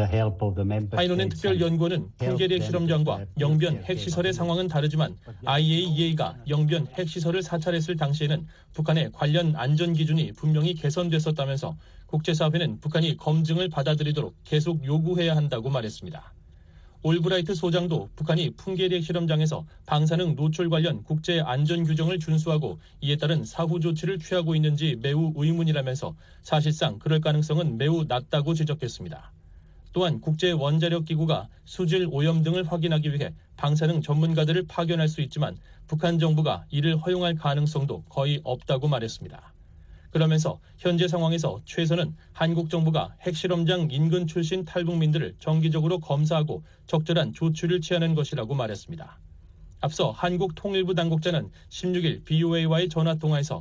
하이노넨 특별연구원은 풍계리 핵실험장과 영변 핵시설의 상황은 다르지만 아이에이이에이가 영변 핵시설을 사찰했을 당시에는 북한의 관련 안전기준이 분명히 개선됐었다면서 국제사회는 북한이 검증을 받아들이도록 계속 요구해야 한다고 말했습니다. 올브라이트 소장도 북한이 풍계리 실험장에서 방사능 노출 관련 국제 안전 규정을 준수하고 이에 따른 사후 조치를 취하고 있는지 매우 의문이라면서 사실상 그럴 가능성은 매우 낮다고 지적했습니다. 또한 국제원자력기구가 수질 오염 등을 확인하기 위해 방사능 전문가들을 파견할 수 있지만 북한 정부가 이를 허용할 가능성도 거의 없다고 말했습니다. 그러면서 현재 상황에서 최선은 한국 정부가 핵실험장 인근 출신 탈북민들을 정기적으로 검사하고 적절한 조치를 취하는 것이라고 말했습니다. 앞서 한국통일부 당국자는 십육일 비오에이와의 전화통화에서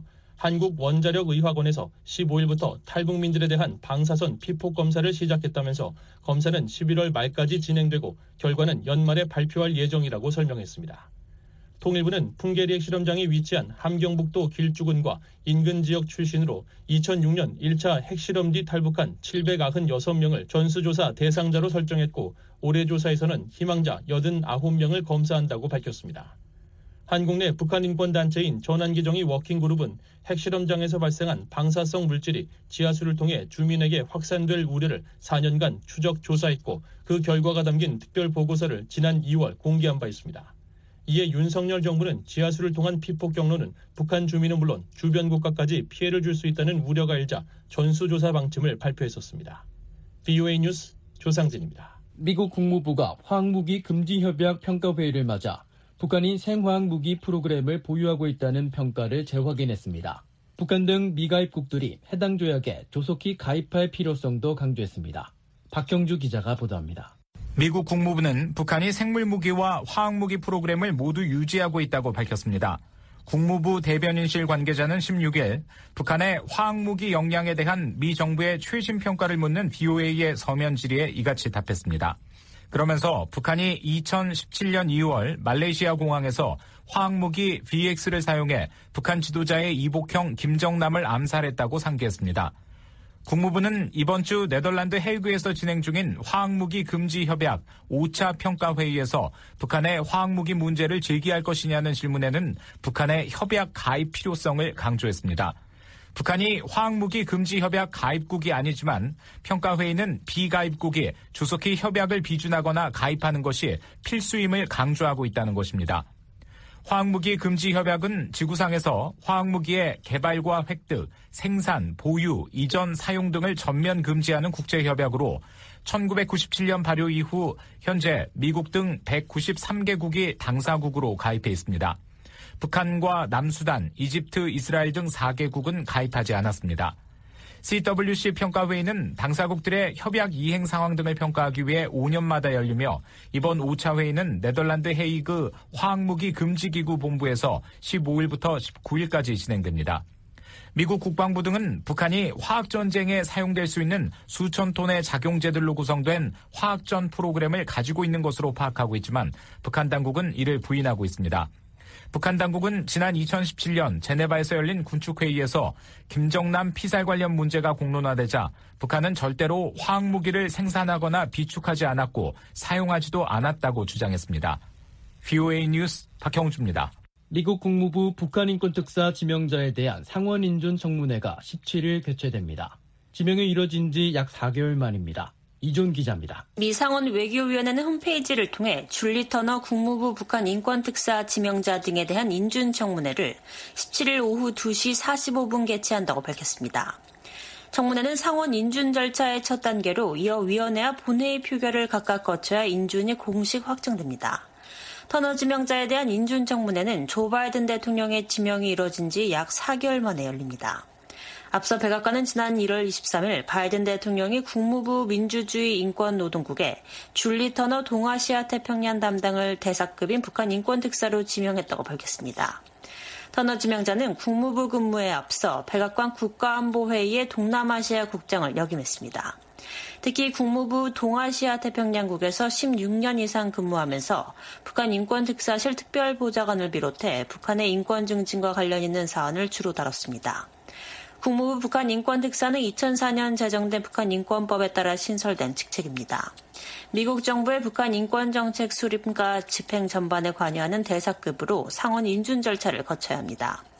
한국원자력의학원에서 십오일부터 탈북민들에 대한 방사선 피폭 검사를 시작했다면서 검사는 십일월 말까지 진행되고 결과는 연말에 발표할 예정이라고 설명했습니다. 통일부는 풍계리 핵실험장이 위치한 함경북도 길주군과 인근 지역 출신으로 이천육년 일 차 핵실험 뒤 탈북한 칠백구십육 명을 전수조사 대상자로 설정했고 올해 조사에서는 희망자 팔십구 명을 검사한다고 밝혔습니다. 한국 내 북한 인권단체인 전환기정의 워킹그룹은 핵실험장에서 발생한 방사성 물질이 지하수를 통해 주민에게 확산될 우려를 사 년간 추적 조사했고 그 결과가 담긴 특별보고서를 지난 이월 공개한 바 있습니다. 이에 윤석열 정부는 지하수를 통한 피폭 경로는 북한 주민은 물론 주변 국가까지 피해를 줄 수 있다는 우려가 일자 전수조사 방침을 발표했었습니다. 비오에이 뉴스 조상진입니다. 미국 국무부가 화학무기 금지협약 평가회의를 맞아 북한이 생화학무기 프로그램을 보유하고 있다는 평가를 재확인했습니다. 북한 등 미가입국들이 해당 조약에 조속히 가입할 필요성도 강조했습니다. 박형주 기자가 보도합니다. 미국 국무부는 북한이 생물무기와 화학무기 프로그램을 모두 유지하고 있다고 밝혔습니다. 국무부 대변인실 관계자는 십육일 북한의 화학무기 역량에 대한 미 정부의 최신 평가를 묻는 비오에이의 서면 질의에 이같이 답했습니다. 그러면서 북한이 이천십칠년 이월 말레이시아 공항에서 화학무기 비엑스를 사용해 북한 지도자의 이복형 김정남을 암살했다고 상기했습니다. 국무부는 이번 주 네덜란드 헤이그에서 진행 중인 화학무기 금지 협약 오 차 평가회의에서 북한의 화학무기 문제를 제기할 것이냐는 질문에는 북한의 협약 가입 필요성을 강조했습니다. 북한이 화학무기 금지 협약 가입국이 아니지만 평가회의는 비가입국이 조속히 협약을 비준하거나 가입하는 것이 필수임을 강조하고 있다는 것입니다. 화학무기 금지 협약은 지구상에서 화학무기의 개발과 획득, 생산, 보유, 이전, 사용 등을 전면 금지하는 국제협약으로 천구백구십칠년 발효 이후 현재 미국 등 백구십삼 개국이 당사국으로 가입해 있습니다. 북한과 남수단, 이집트, 이스라엘 등 사 개국은 가입하지 않았습니다. 씨더블유씨 평가회의는 당사국들의 협약 이행 상황 등을 평가하기 위해 오 년마다 열리며 이번 오 차 회의는 네덜란드 헤이그 화학무기 금지기구 본부에서 십오일부터 십구일까지 진행됩니다. 미국 국방부 등은 북한이 화학전쟁에 사용될 수 있는 수천 톤의 작용제들로 구성된 화학전 프로그램을 가지고 있는 것으로 파악하고 있지만 북한 당국은 이를 부인하고 있습니다. 북한 당국은 지난 이천십칠년 제네바에서 열린 군축회의에서 김정남 피살 관련 문제가 공론화되자 북한은 절대로 화학무기를 생산하거나 비축하지 않았고 사용하지도 않았다고 주장했습니다. 비오에이 뉴스 박형주입니다. 미국 국무부 북한인권특사 지명자에 대한 상원인준 청문회가 십칠일 개최됩니다. 지명이 이뤄진 지 약 사 개월 만입니다. 이존 기자입니다. 미 상원 외교위원회는 홈페이지를 통해 줄리 터너 국무부 북한 인권특사 지명자 등에 대한 인준 청문회를 십칠일 오후 두 시 사십오 분 개최한다고 밝혔습니다. 청문회는 상원 인준 절차의 첫 단계로 이어 위원회와 본회의 표결을 각각 거쳐야 인준이 공식 확정됩니다. 터너 지명자에 대한 인준 청문회는 조 바이든 대통령의 지명이 이뤄진 지 약 사 개월 만에 열립니다. 앞서 백악관은 지난 일월 이십삼일 바이든 대통령이 국무부 민주주의 인권노동국에 줄리 터너 동아시아 태평양 담당을 대사급인 북한 인권특사로 지명했다고 밝혔습니다. 터너 지명자는 국무부 근무에 앞서 백악관 국가안보회의의 동남아시아 국장을 역임했습니다. 특히 국무부 동아시아 태평양국에서 십육 년 이상 근무하면서 북한 인권특사실 특별보좌관을 비롯해 북한의 인권 증진과 관련 있는 사안을 주로 다뤘습니다. 국무부 북한 인권특사는 이천사년 제정된 북한 인권법에 따라 신설된 직책입니다. 미국 정부의 북한 인권정책 수립과 집행 전반에 관여하는 대사급으로 상원 인준 절차를 거쳐야 합니다.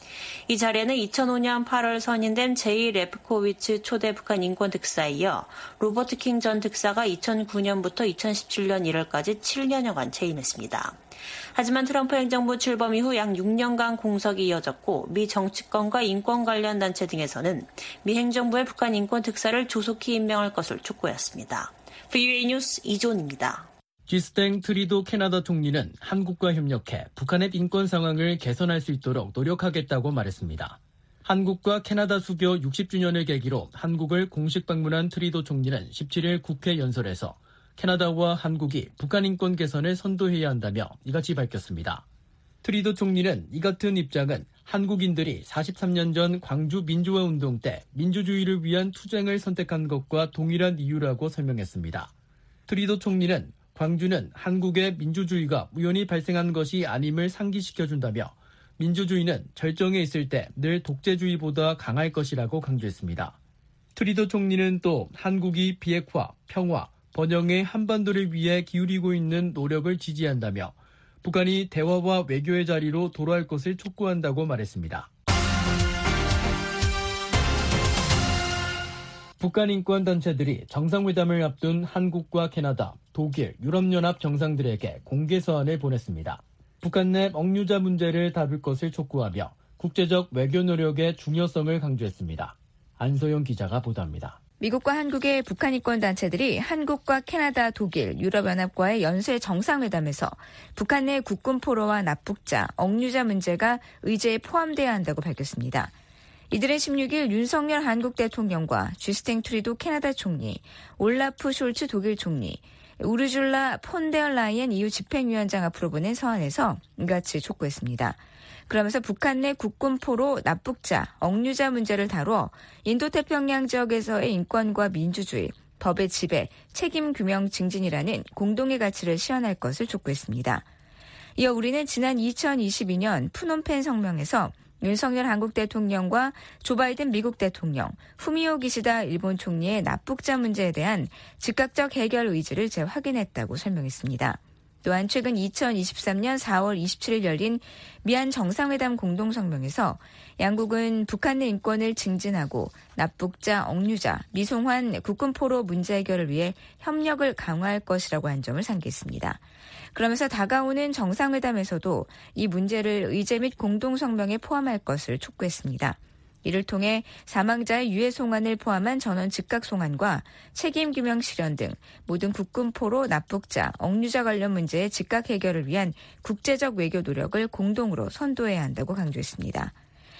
이 자리에는 이천오년 팔월 선임된 제이 레프코비츠 초대 북한 인권특사에 이어 로버트 킹 전 특사가 이천구년부터 이천십칠년 일월까지 칠년여간 재임했습니다. 하지만 트럼프 행정부 출범 이후 약 육년간 공석이 이어졌고 미 정치권과 인권 관련 단체 등에서는 미 행정부의 북한 인권특사를 조속히 임명할 것을 촉구했습니다. 브이오에이 뉴스 이존입니다. 지스탱 트리도 캐나다 총리는 한국과 협력해 북한의 인권 상황을 개선할 수 있도록 노력하겠다고 말했습니다. 한국과 캐나다 수교 육십주년을 계기로 한국을 공식 방문한 트리도 총리는 십칠일 국회 연설에서 캐나다와 한국이 북한 인권 개선을 선도해야 한다며 이같이 밝혔습니다. 트리도 총리는 이 같은 입장은 한국인들이 사십삼년 전 광주 민주화 운동 때 민주주의를 위한 투쟁을 선택한 것과 동일한 이유라고 설명했습니다. 트리도 총리는 광주는 한국의 민주주의가 우연히 발생한 것이 아님을 상기시켜준다며 민주주의는 절정에 있을 때 늘 독재주의보다 강할 것이라고 강조했습니다. 트리도 총리는 또 한국이 비핵화, 평화, 번영의 한반도를 위해 기울이고 있는 노력을 지지한다며 북한이 대화와 외교의 자리로 돌아올 것을 촉구한다고 말했습니다. 북한 인권단체들이 정상회담을 앞둔 한국과 캐나다, 독일, 유럽연합 정상들에게 공개 서한을 보냈습니다. 북한 내 억류자 문제를 다룰 것을 촉구하며 국제적 외교 노력의 중요성을 강조했습니다. 안소영 기자가 보도합니다. 미국과 한국의 북한 인권단체들이 한국과 캐나다, 독일, 유럽연합과의 연쇄 정상회담에서 북한 내 국군 포로와 납북자, 억류자 문제가 의제에 포함돼야 한다고 밝혔습니다. 이들은 십육일 윤석열 한국 대통령과 주스탱 트리도 캐나다 총리, 올라프 숄츠 독일 총리, 우르줄라 폰데어 라이엔 이유 집행위원장 앞으로 보낸 서한에서 이같이 촉구했습니다. 그러면서 북한 내 국군 포로, 납북자, 억류자 문제를 다뤄 인도태평양 지역에서의 인권과 민주주의, 법의 지배, 책임 규명 증진이라는 공동의 가치를 실현할 것을 촉구했습니다. 이어 우리는 지난 이천이십이년 푸놈펜 성명에서 윤석열 한국 대통령과 조 바이든 미국 대통령, 후미오 기시다 일본 총리의 납북자 문제에 대한 즉각적 해결 의지를 재확인했다고 설명했습니다. 또한 최근 이천이십삼년 사월 이십칠일 열린 미한 정상회담 공동성명에서 양국은 북한 내 인권을 증진하고 납북자, 억류자, 미송환, 국군포로 문제 해결을 위해 협력을 강화할 것이라고 한 점을 상기했습니다. 그러면서 다가오는 정상회담에서도 이 문제를 의제 및 공동성명에 포함할 것을 촉구했습니다. 이를 통해 사망자의 유해 송환을 포함한 전원 즉각 송환과 책임 규명 실현 등 모든 국군포로, 납북자, 억류자 관련 문제의 즉각 해결을 위한 국제적 외교 노력을 공동으로 선도해야 한다고 강조했습니다.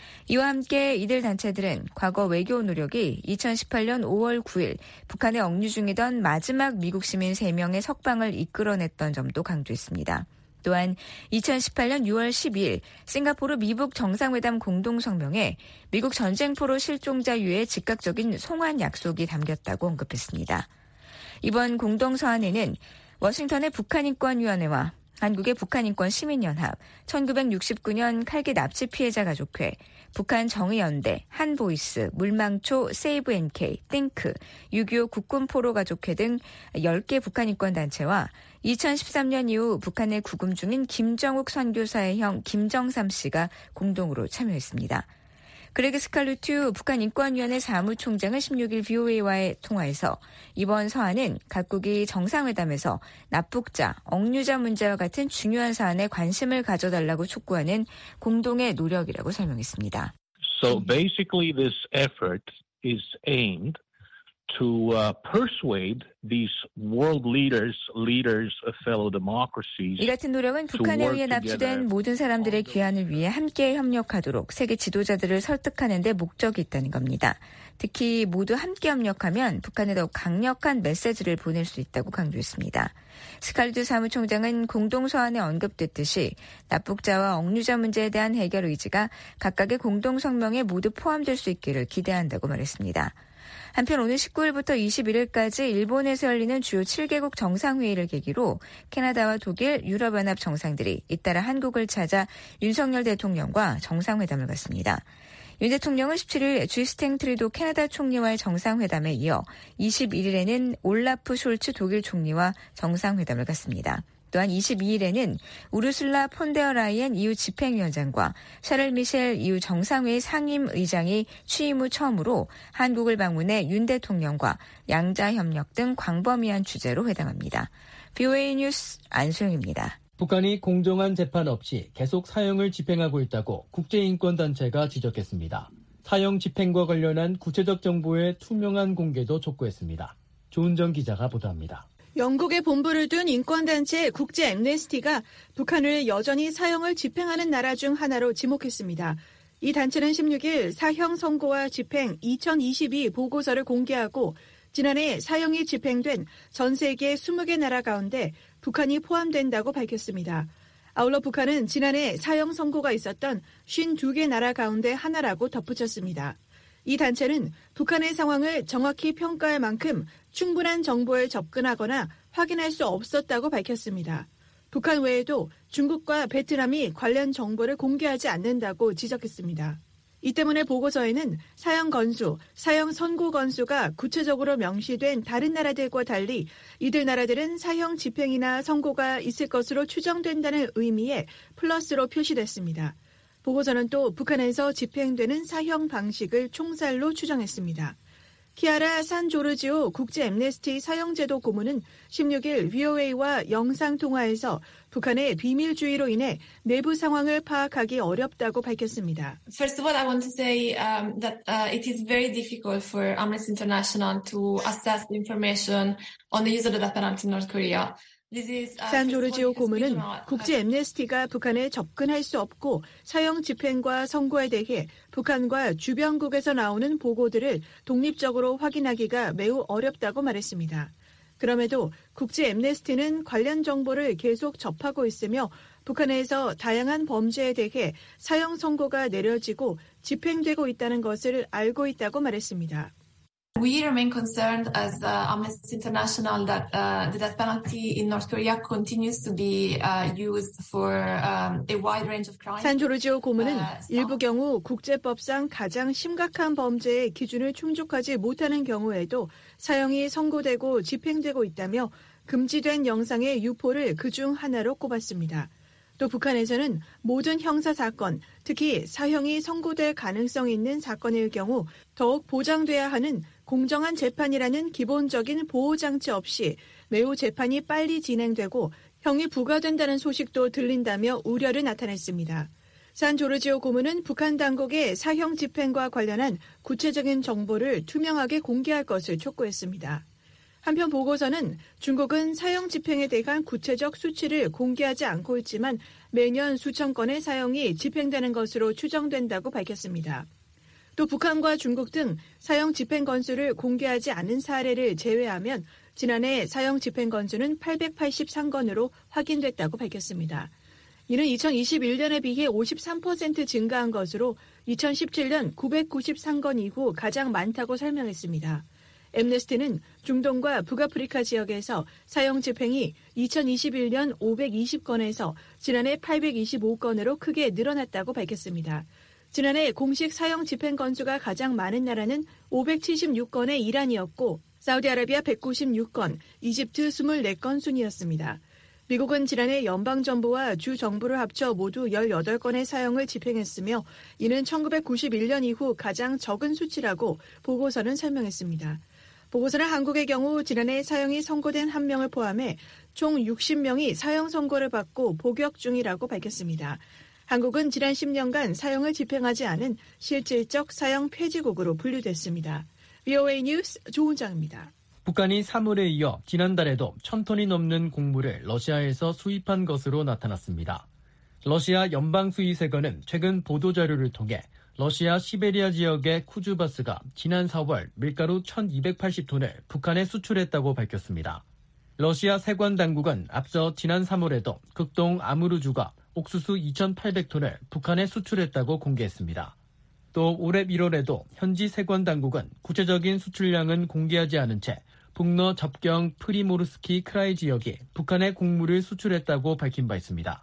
이와 함께 이들 단체들은 과거 외교 노력이 이천십팔년 오월 구일 북한에 억류 중이던 마지막 미국 시민 세 명의 석방을 이끌어냈던 점도 강조했습니다. 또한 이천십팔년 유월 십이일 싱가포르 미북 정상회담 공동성명에 미국 전쟁포로 실종자 유해 즉각적인 송환 약속이 담겼다고 언급했습니다. 이번 공동서한에는 워싱턴의 북한인권위원회와 한국의 북한인권시민연합, 천구백육십구년 칼기 납치 피해자 가족회, 북한 정의연대, 한보이스, 물망초, 세이브 엔케이, 띵크, 육이오 국군포로 가족회 등 열 개 북한인권단체와 이천십삼년 이후 북한에 구금 중인 김정욱 선교사의 형 김정삼 씨가 공동으로 참여했습니다. 그레그 스칼루튜 북한인권위원회 사무총장은 십육일 브이오에이와의 통화에서 이번 서한은 각국이 정상회담에서 납북자, 억류자 문제와 같은 중요한 사안에 관심을 가져달라고 촉구하는 공동의 노력이라고 설명했습니다. So basically this effort is aimed to uh, persuade these world leaders, leaders of fellow democracies. 이 같은 노력은 북한에 의해 납치된 모든 사람들의 귀환을 위해 함께 협력하도록 세계 지도자들을 설득하는 데 목적이 있다는 겁니다. 특히 모두 함께 협력하면 북한에 더욱 강력한 메시지를 보낼 수 있다고 강조했습니다. 스칼루튜 사무총장은 공동서한에 언급됐듯이 납북자와 억류자 문제에 대한 해결 의지가 각각의 공동성명에 모두 포함될 수 있기를 기대한다고 말했습니다. 한편 오늘 십구일부터 이십일일까지 일본에서 열리는 주요 칠 개국 정상회의를 계기로 캐나다와 독일, 유럽연합 정상들이 잇따라 한국을 찾아 윤석열 대통령과 정상회담을 갖습니다. 윤 대통령은 십칠일 주스탱 트리도 캐나다 총리와의 정상회담에 이어 이십일일에는 올라프 숄츠 독일 총리와 정상회담을 갖습니다. 또한 이십이일에는 우르술라 폰데어라이엔 이유 집행위원장과 샤를 미셸 이유 정상회의 상임의장이 취임 후 처음으로 한국을 방문해 윤 대통령과 양자협력 등 광범위한 주제로 회담합니다. 비오에이 뉴스 안소영입니다. 북한이 공정한 재판 없이 계속 사형을 집행하고 있다고 국제인권단체가 지적했습니다. 사형 집행과 관련한 구체적 정보의 투명한 공개도 촉구했습니다. 조은정 기자가 보도합니다. 영국에 본부를 둔 인권단체 국제 앰네스티가 북한을 여전히 사형을 집행하는 나라 중 하나로 지목했습니다. 이 단체는 십육일 사형 선고와 집행 이천이십이 보고서를 공개하고 지난해 사형이 집행된 전 세계 스무 개 나라 가운데 북한이 포함된다고 밝혔습니다. 아울러 북한은 지난해 사형 선고가 있었던 오십이 개 나라 가운데 하나라고 덧붙였습니다. 이 단체는 북한의 상황을 정확히 평가할 만큼 충분한 정보에 접근하거나 확인할 수 없었다고 밝혔습니다. 북한 외에도 중국과 베트남이 관련 정보를 공개하지 않는다고 지적했습니다. 이 때문에 보고서에는 사형 건수, 사형 선고 건수가 구체적으로 명시된 다른 나라들과 달리 이들 나라들은 사형 집행이나 선고가 있을 것으로 추정된다는 의미의 플러스로 표시됐습니다. 보고서는 또 북한에서 집행되는 사형 방식을 총살로 추정했습니다. 키아라 산조르지오 국제 앰네스티 사형제도 고문은 십육일 브이오에이와 영상통화에서 북한의 비밀주의로 인해 내부 상황을 파악하기 어렵다고 밝혔습니다. First of all, I want to say um, that uh, it is very difficult for Amnesty International to assess the information on the use of the death penalty in North Korea. 산조르지오 고문은 국제 앰네스티가 북한에 접근할 수 없고 사형 집행과 선고에 대해 북한과 주변국에서 나오는 보고들을 독립적으로 확인하기가 매우 어렵다고 말했습니다. 그럼에도 국제 앰네스티는 관련 정보를 계속 접하고 있으며 북한에서 다양한 범죄에 대해 사형 선고가 내려지고 집행되고 있다는 것을 알고 있다고 말했습니다. We remain concerned as uh, Amnesty International that uh, the death penalty in North Korea continues to be uh, used for um, a wide range of crimes. 산조르지오 고문은 uh, 일부 경우 국제법상 가장 심각한 범죄의 기준을 충족하지 못하는 경우에도 사형이 선고되고 집행되고 있다며 금지된 영상의 유포를 그중 하나로 꼽았습니다. 또 북한에서는 모든 형사 사건, 특히 사형이 선고될 가능성이 있는 사건일 경우 더욱 보장돼야 하는 공정한 재판이라는 기본적인 보호장치 없이 매우 재판이 빨리 진행되고 형이 부과된다는 소식도 들린다며 우려를 나타냈습니다. 산조르지오 고문은 북한 당국의 사형 집행과 관련한 구체적인 정보를 투명하게 공개할 것을 촉구했습니다. 한편 보고서는 중국은 사형 집행에 대한 구체적 수치를 공개하지 않고 있지만 매년 수천 건의 사형이 집행되는 것으로 추정된다고 밝혔습니다. 또 북한과 중국 등 사형 집행 건수를 공개하지 않은 사례를 제외하면 지난해 사형 집행 건수는 팔백팔십삼 건으로 확인됐다고 밝혔습니다. 이는 이천이십일년에 비해 오십삼 퍼센트 증가한 것으로 이천십칠년 구백구십삼 건 이후 가장 많다고 설명했습니다. 앰네스티는 중동과 북아프리카 지역에서 사형 집행이 이천이십일년 오백이십 건에서 지난해 팔백이십오 건으로 크게 늘어났다고 밝혔습니다. 지난해 공식 사형 집행 건수가 가장 많은 나라는 오백칠십육 건의 이란이었고 사우디아라비아 백구십육 건, 이집트 이십사 건 순이었습니다. 미국은 지난해 연방정부와 주정부를 합쳐 모두 십팔 건의 사형을 집행했으며 이는 천구백구십일년 이후 가장 적은 수치라고 보고서는 설명했습니다. 보고서는 한국의 경우 지난해 사형이 선고된 한 명을 포함해 총 육십 명이 사형 선고를 받고 복역 중이라고 밝혔습니다. 한국은 지난 십 년간 사형을 집행하지 않은 실질적 사형 폐지국으로 분류됐습니다. 비오에이 뉴스 조은정입니다. 북한이 삼월에 이어 지난달에도 천 톤이 넘는 곡물을 러시아에서 수입한 것으로 나타났습니다. 러시아 연방수의세관은 최근 보도자료를 통해 러시아 시베리아 지역의 쿠즈바스가 지난 사월 밀가루 천이백팔십 톤을 북한에 수출했다고 밝혔습니다. 러시아 세관 당국은 앞서 지난 삼월에도 극동 아무르주가 옥수수 이천팔백 톤을 북한에 수출했다고 공개했습니다. 또 올해 일월에도 현지 세관 당국은 구체적인 수출량은 공개하지 않은 채 북러 접경 프리모르스키 크라이 지역이 북한에 곡물을 수출했다고 밝힌 바 있습니다.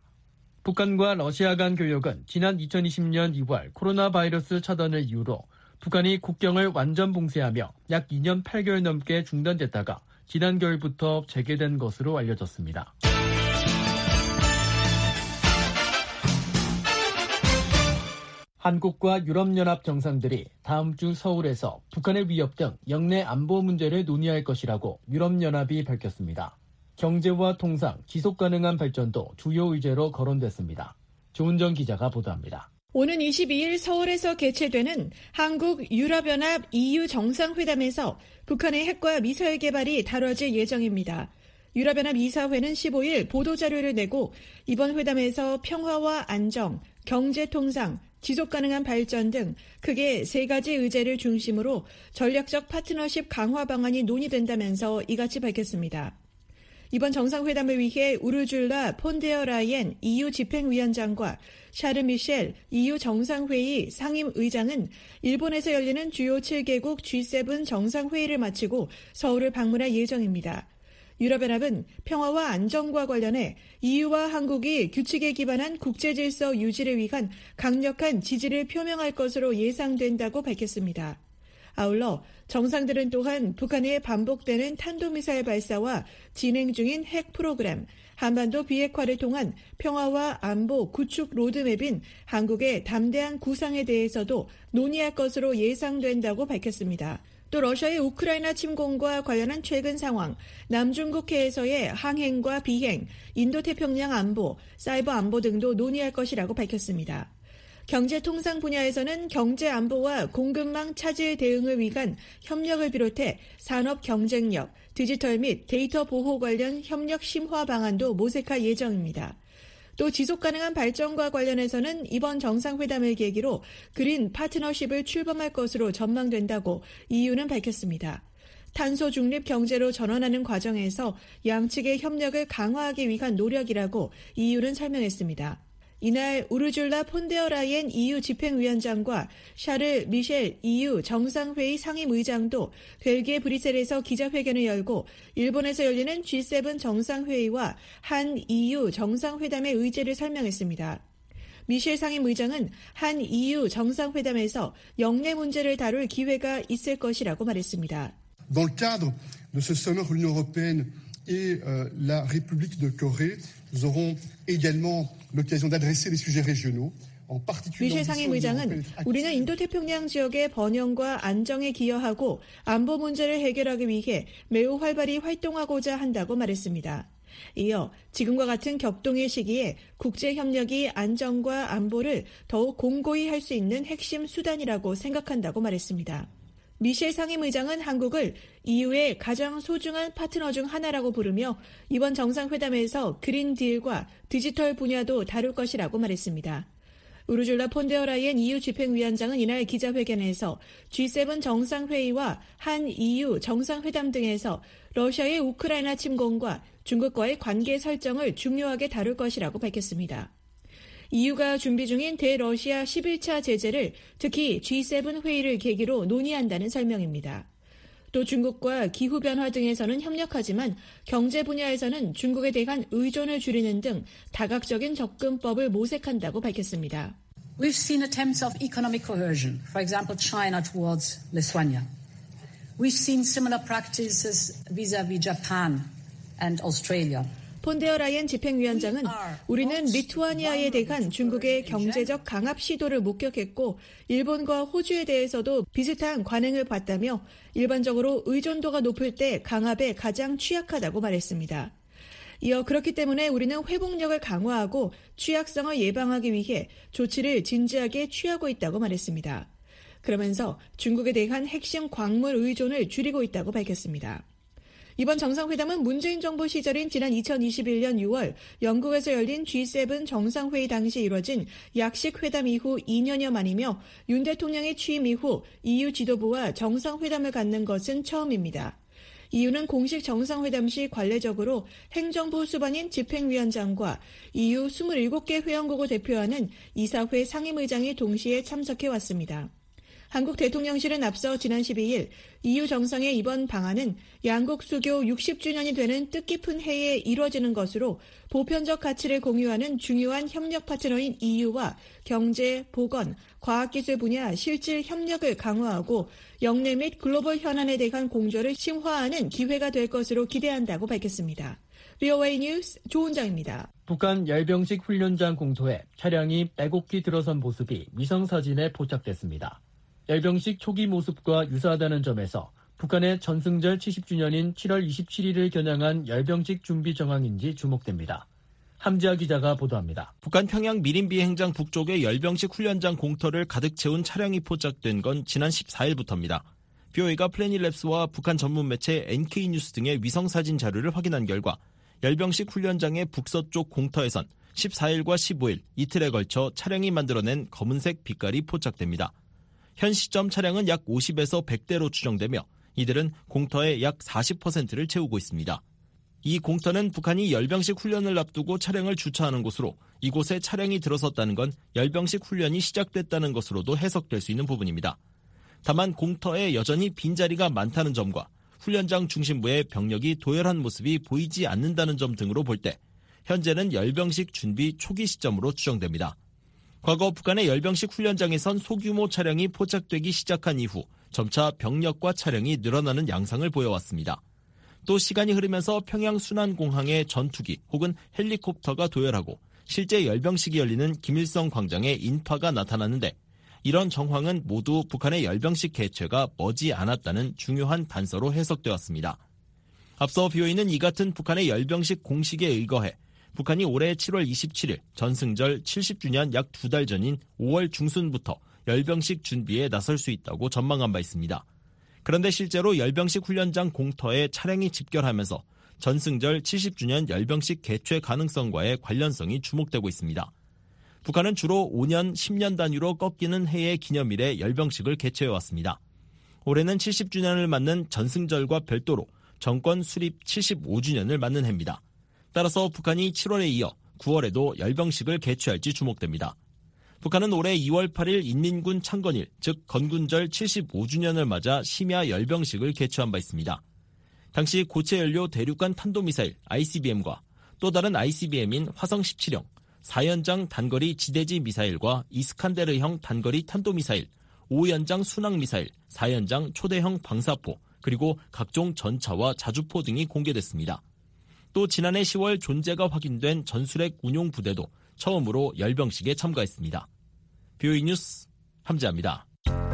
북한과 러시아 간 교역은 지난 이천이십년 이월 코로나 바이러스 차단을 이유로 북한이 국경을 완전 봉쇄하며 약 이 년 팔 개월 넘게 중단됐다가 지난 겨울부터 재개된 것으로 알려졌습니다. 한국과 유럽연합 정상들이 다음 주 서울에서 북한의 위협 등 영내 안보 문제를 논의할 것이라고 유럽연합이 밝혔습니다. 경제와 통상, 지속 가능한 발전도 주요 의제로 거론됐습니다. 조은정 기자가 보도합니다. 오는 이십이일 서울에서 개최되는 한국-유럽연합 이유 정상회담에서 북한의 핵과 미사일 개발이 다뤄질 예정입니다. 유럽연합 이사회는 십오일 보도자료를 내고 이번 회담에서 평화와 안정, 경제통상, 지속가능한 발전 등 크게 세 가지 의제를 중심으로 전략적 파트너십 강화 방안이 논의된다면서 이같이 밝혔습니다. 이번 정상회담을 위해 우르줄라 폰데어 라이엔 이유 집행위원장과 샤르 미셸 이유 정상회의 상임의장은 일본에서 열리는 주요 칠 개국 지 세븐 정상회의를 마치고 서울을 방문할 예정입니다. 유럽연합은 평화와 안정과 관련해 이유와 한국이 규칙에 기반한 국제질서 유지를 위한 강력한 지지를 표명할 것으로 예상된다고 밝혔습니다. 아울러 정상들은 또한 북한의 반복되는 탄도미사일 발사와 진행 중인 핵 프로그램, 한반도 비핵화를 통한 평화와 안보 구축 로드맵인 한국의 담대한 구상에 대해서도 논의할 것으로 예상된다고 밝혔습니다. 또 러시아의 우크라이나 침공과 관련한 최근 상황, 남중국해에서의 항행과 비행, 인도태평양 안보, 사이버 안보 등도 논의할 것이라고 밝혔습니다. 경제통상 분야에서는 경제안보와 공급망 차질 대응을 위한 협력을 비롯해 산업 경쟁력, 디지털 및 데이터 보호 관련 협력 심화 방안도 모색할 예정입니다. 또 지속가능한 발전과 관련해서는 이번 정상회담을 계기로 그린 파트너십을 출범할 것으로 전망된다고 이유는 밝혔습니다. 탄소 중립 경제로 전환하는 과정에서 양측의 협력을 강화하기 위한 노력이라고 이유는 설명했습니다. 이날 우르줄라 폰데어 라이엔 이유 집행위원장과 샤르 미셸 이유 정상회의 상임의장도 벨기에 브뤼셀에서 기자회견을 열고 일본에서 열리는 지 세븐 정상회의와 한 이유 정상회담의 의제를 설명했습니다. 미셸 상임의장은 한 이유 정상회담에서 영내 문제를 다룰 기회가 있을 것이라고 말했습니다. Dans le cadre de ce sommet Union européenne et euh, la République de Corée, nous aurons également l'occasion d'adresser les sujets régionaux. 미셸 상임의장은 우리는 인도태평양 지역의 번영과 안정에 기여하고 안보 문제를 해결하기 위해 매우 활발히 활동하고자 한다고 말했습니다. 이어 지금과 같은 격동의 시기에 국제협력이 안정과 안보를 더욱 공고히 할 수 있는 핵심 수단이라고 생각한다고 말했습니다. 미셸 상임의장은 한국을 이유의 가장 소중한 파트너 중 하나라고 부르며 이번 정상회담에서 그린딜과 디지털 분야도 다룰 것이라고 말했습니다. 우르줄라 폰데어 라이엔 이유 집행위원장은 이날 기자회견에서 지 세븐 정상회의와 한 이유 정상회담 등에서 러시아의 우크라이나 침공과 중국과의 관계 설정을 중요하게 다룰 것이라고 밝혔습니다. 이유가 준비 중인 대러시아 십일 차 제재를 특히 지 세븐 회의를 계기로 논의한다는 설명입니다. 또 중국과 기후변화 등에서는 협력하지만 경제 분야에서는 중국에 대한 의존을 줄이는 등 다각적인 접근법을 모색한다고 밝혔습니다. We've seen attempts of economic coercion, for example, China towards Lithuania. We've seen similar practices vis-à-vis Japan and Australia. 폰데어 라이엔 집행위원장은 우리는 리투아니아에 대한 중국의 경제적 강압 시도를 목격했고 일본과 호주에 대해서도 비슷한 관행을 봤다며 일반적으로 의존도가 높을 때 강압에 가장 취약하다고 말했습니다. 이어 그렇기 때문에 우리는 회복력을 강화하고 취약성을 예방하기 위해 조치를 진지하게 취하고 있다고 말했습니다. 그러면서 중국에 대한 핵심 광물 의존을 줄이고 있다고 밝혔습니다. 이번 정상회담은 문재인 정부 시절인 지난 이천이십일년 유월 영국에서 열린 지 세븐 정상회의 당시 이뤄진 약식회담 이후 이 년여 만이며 윤 대통령의 취임 이후 이유 지도부와 정상회담을 갖는 것은 처음입니다. 이유는 공식 정상회담 시 관례적으로 행정부 수반인 집행위원장과 이유 이십칠 개 회원국을 대표하는 이사회 상임의장이 동시에 참석해왔습니다. 한국 대통령실은 앞서 지난 십이일 이유 정상의 이번 방안은 양국 수교 육십 주년이 되는 뜻깊은 해에 이뤄지는 것으로 보편적 가치를 공유하는 중요한 협력 파트너인 이유와 경제, 보건, 과학기술 분야 실질 협력을 강화하고 영내 및 글로벌 현안에 대한 공조를 심화하는 기회가 될 것으로 기대한다고 밝혔습니다. 브이오에이 뉴스 조은정입니다. 북한 열병식 훈련장 공터에 차량이 빼곡히 들어선 모습이 위성사진에 포착됐습니다. 열병식 초기 모습과 유사하다는 점에서 북한의 전승절 칠십 주년인 칠월 이십칠일을 겨냥한 열병식 준비 정황인지 주목됩니다. 함지아 기자가 보도합니다. 북한 평양 미림 비행장 북쪽의 열병식 훈련장 공터를 가득 채운 차량이 포착된 건 지난 십사일부터입니다. 브이오에이가 플래닛랩스와 북한 전문 매체 엔케이뉴스 등의 위성사진 자료를 확인한 결과 열병식 훈련장의 북서쪽 공터에선 십사일과 십오일 이틀에 걸쳐 차량이 만들어낸 검은색 빛깔이 포착됩니다. 현 시점 차량은 약 오십에서 백 대로 추정되며 이들은 공터의 약 사십 퍼센트를 채우고 있습니다. 이 공터는 북한이 열병식 훈련을 앞두고 차량을 주차하는 곳으로 이곳에 차량이 들어섰다는 건 열병식 훈련이 시작됐다는 것으로도 해석될 수 있는 부분입니다. 다만 공터에 여전히 빈자리가 많다는 점과 훈련장 중심부에 병력이 도열한 모습이 보이지 않는다는 점 등으로 볼 때 현재는 열병식 준비 초기 시점으로 추정됩니다. 과거 북한의 열병식 훈련장에선 소규모 차량이 포착되기 시작한 이후 점차 병력과 차량이 늘어나는 양상을 보여왔습니다. 또 시간이 흐르면서 평양 순안공항의 전투기 혹은 헬리콥터가 도열하고 실제 열병식이 열리는 김일성 광장에 인파가 나타났는데 이런 정황은 모두 북한의 열병식 개최가 머지 않았다는 중요한 단서로 해석되었습니다. 앞서 브이오에이는 이 같은 북한의 열병식 공식에 의거해 북한이 올해 칠월 이십칠일 전승절 칠십 주년 약 두 달 전인 오월 중순부터 열병식 준비에 나설 수 있다고 전망한 바 있습니다. 그런데 실제로 열병식 훈련장 공터에 차량이 집결하면서 전승절 칠십 주년 열병식 개최 가능성과의 관련성이 주목되고 있습니다. 북한은 주로 오 년, 십 년 단위로 꺾이는 해의 기념일에 열병식을 개최해왔습니다. 올해는 칠십 주년을 맞는 전승절과 별도로 정권 수립 칠십오 주년을 맞는 해입니다. 따라서 북한이 칠월에 이어 구월에도 열병식을 개최할지 주목됩니다. 북한은 올해 이월 팔일 인민군 창건일, 즉 건군절 칠십오 주년을 맞아 심야 열병식을 개최한 바 있습니다. 당시 고체 연료 대륙간 탄도미사일 아이씨비엠과 또 다른 아이씨비엠인 화성 십칠형, 사연장 단거리 지대지 미사일과 이스칸데르형 단거리 탄도미사일, 오연장 순항미사일, 사연장 초대형 방사포, 그리고 각종 전차와 자주포 등이 공개됐습니다. 또 지난해 시월 존재가 확인된 전술핵 운용 부대도 처음으로 열병식에 참가했습니다. 브이오에이 뉴스 함지아입니다.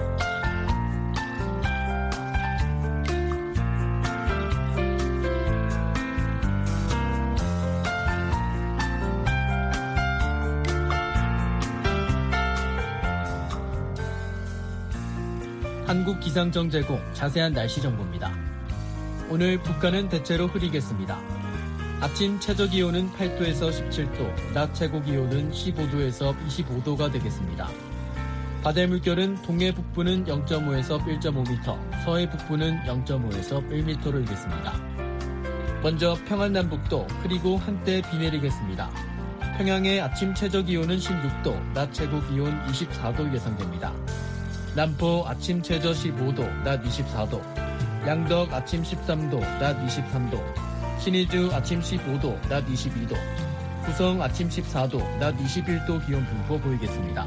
한국기상청 제공 자세한 날씨 정보입니다. 오늘 북한은 대체로 흐리겠습니다. 아침 최저기온은 팔 도에서 십칠 도, 낮 최고기온은 십오 도에서 이십오 도가 되겠습니다. 바다의 물결은 동해 북부는 영 점 오에서 일 점 오 미터, 서해 북부는 영 점 오에서 일 미터로 일겠습니다. 먼저 평안 남북도 흐리고 한때 비 내리겠습니다. 평양의 아침 최저기온은 십육 도, 낮 최고기온 이십사 도 예상됩니다. 남포 아침 최저 십오 도, 낮 이십사 도, 양덕 아침 십삼 도, 낮 이십삼 도, 신의주 아침 십오 도, 낮 이십이 도, 구성 아침 십사 도, 낮 이십일 도 기온 분포 보이겠습니다.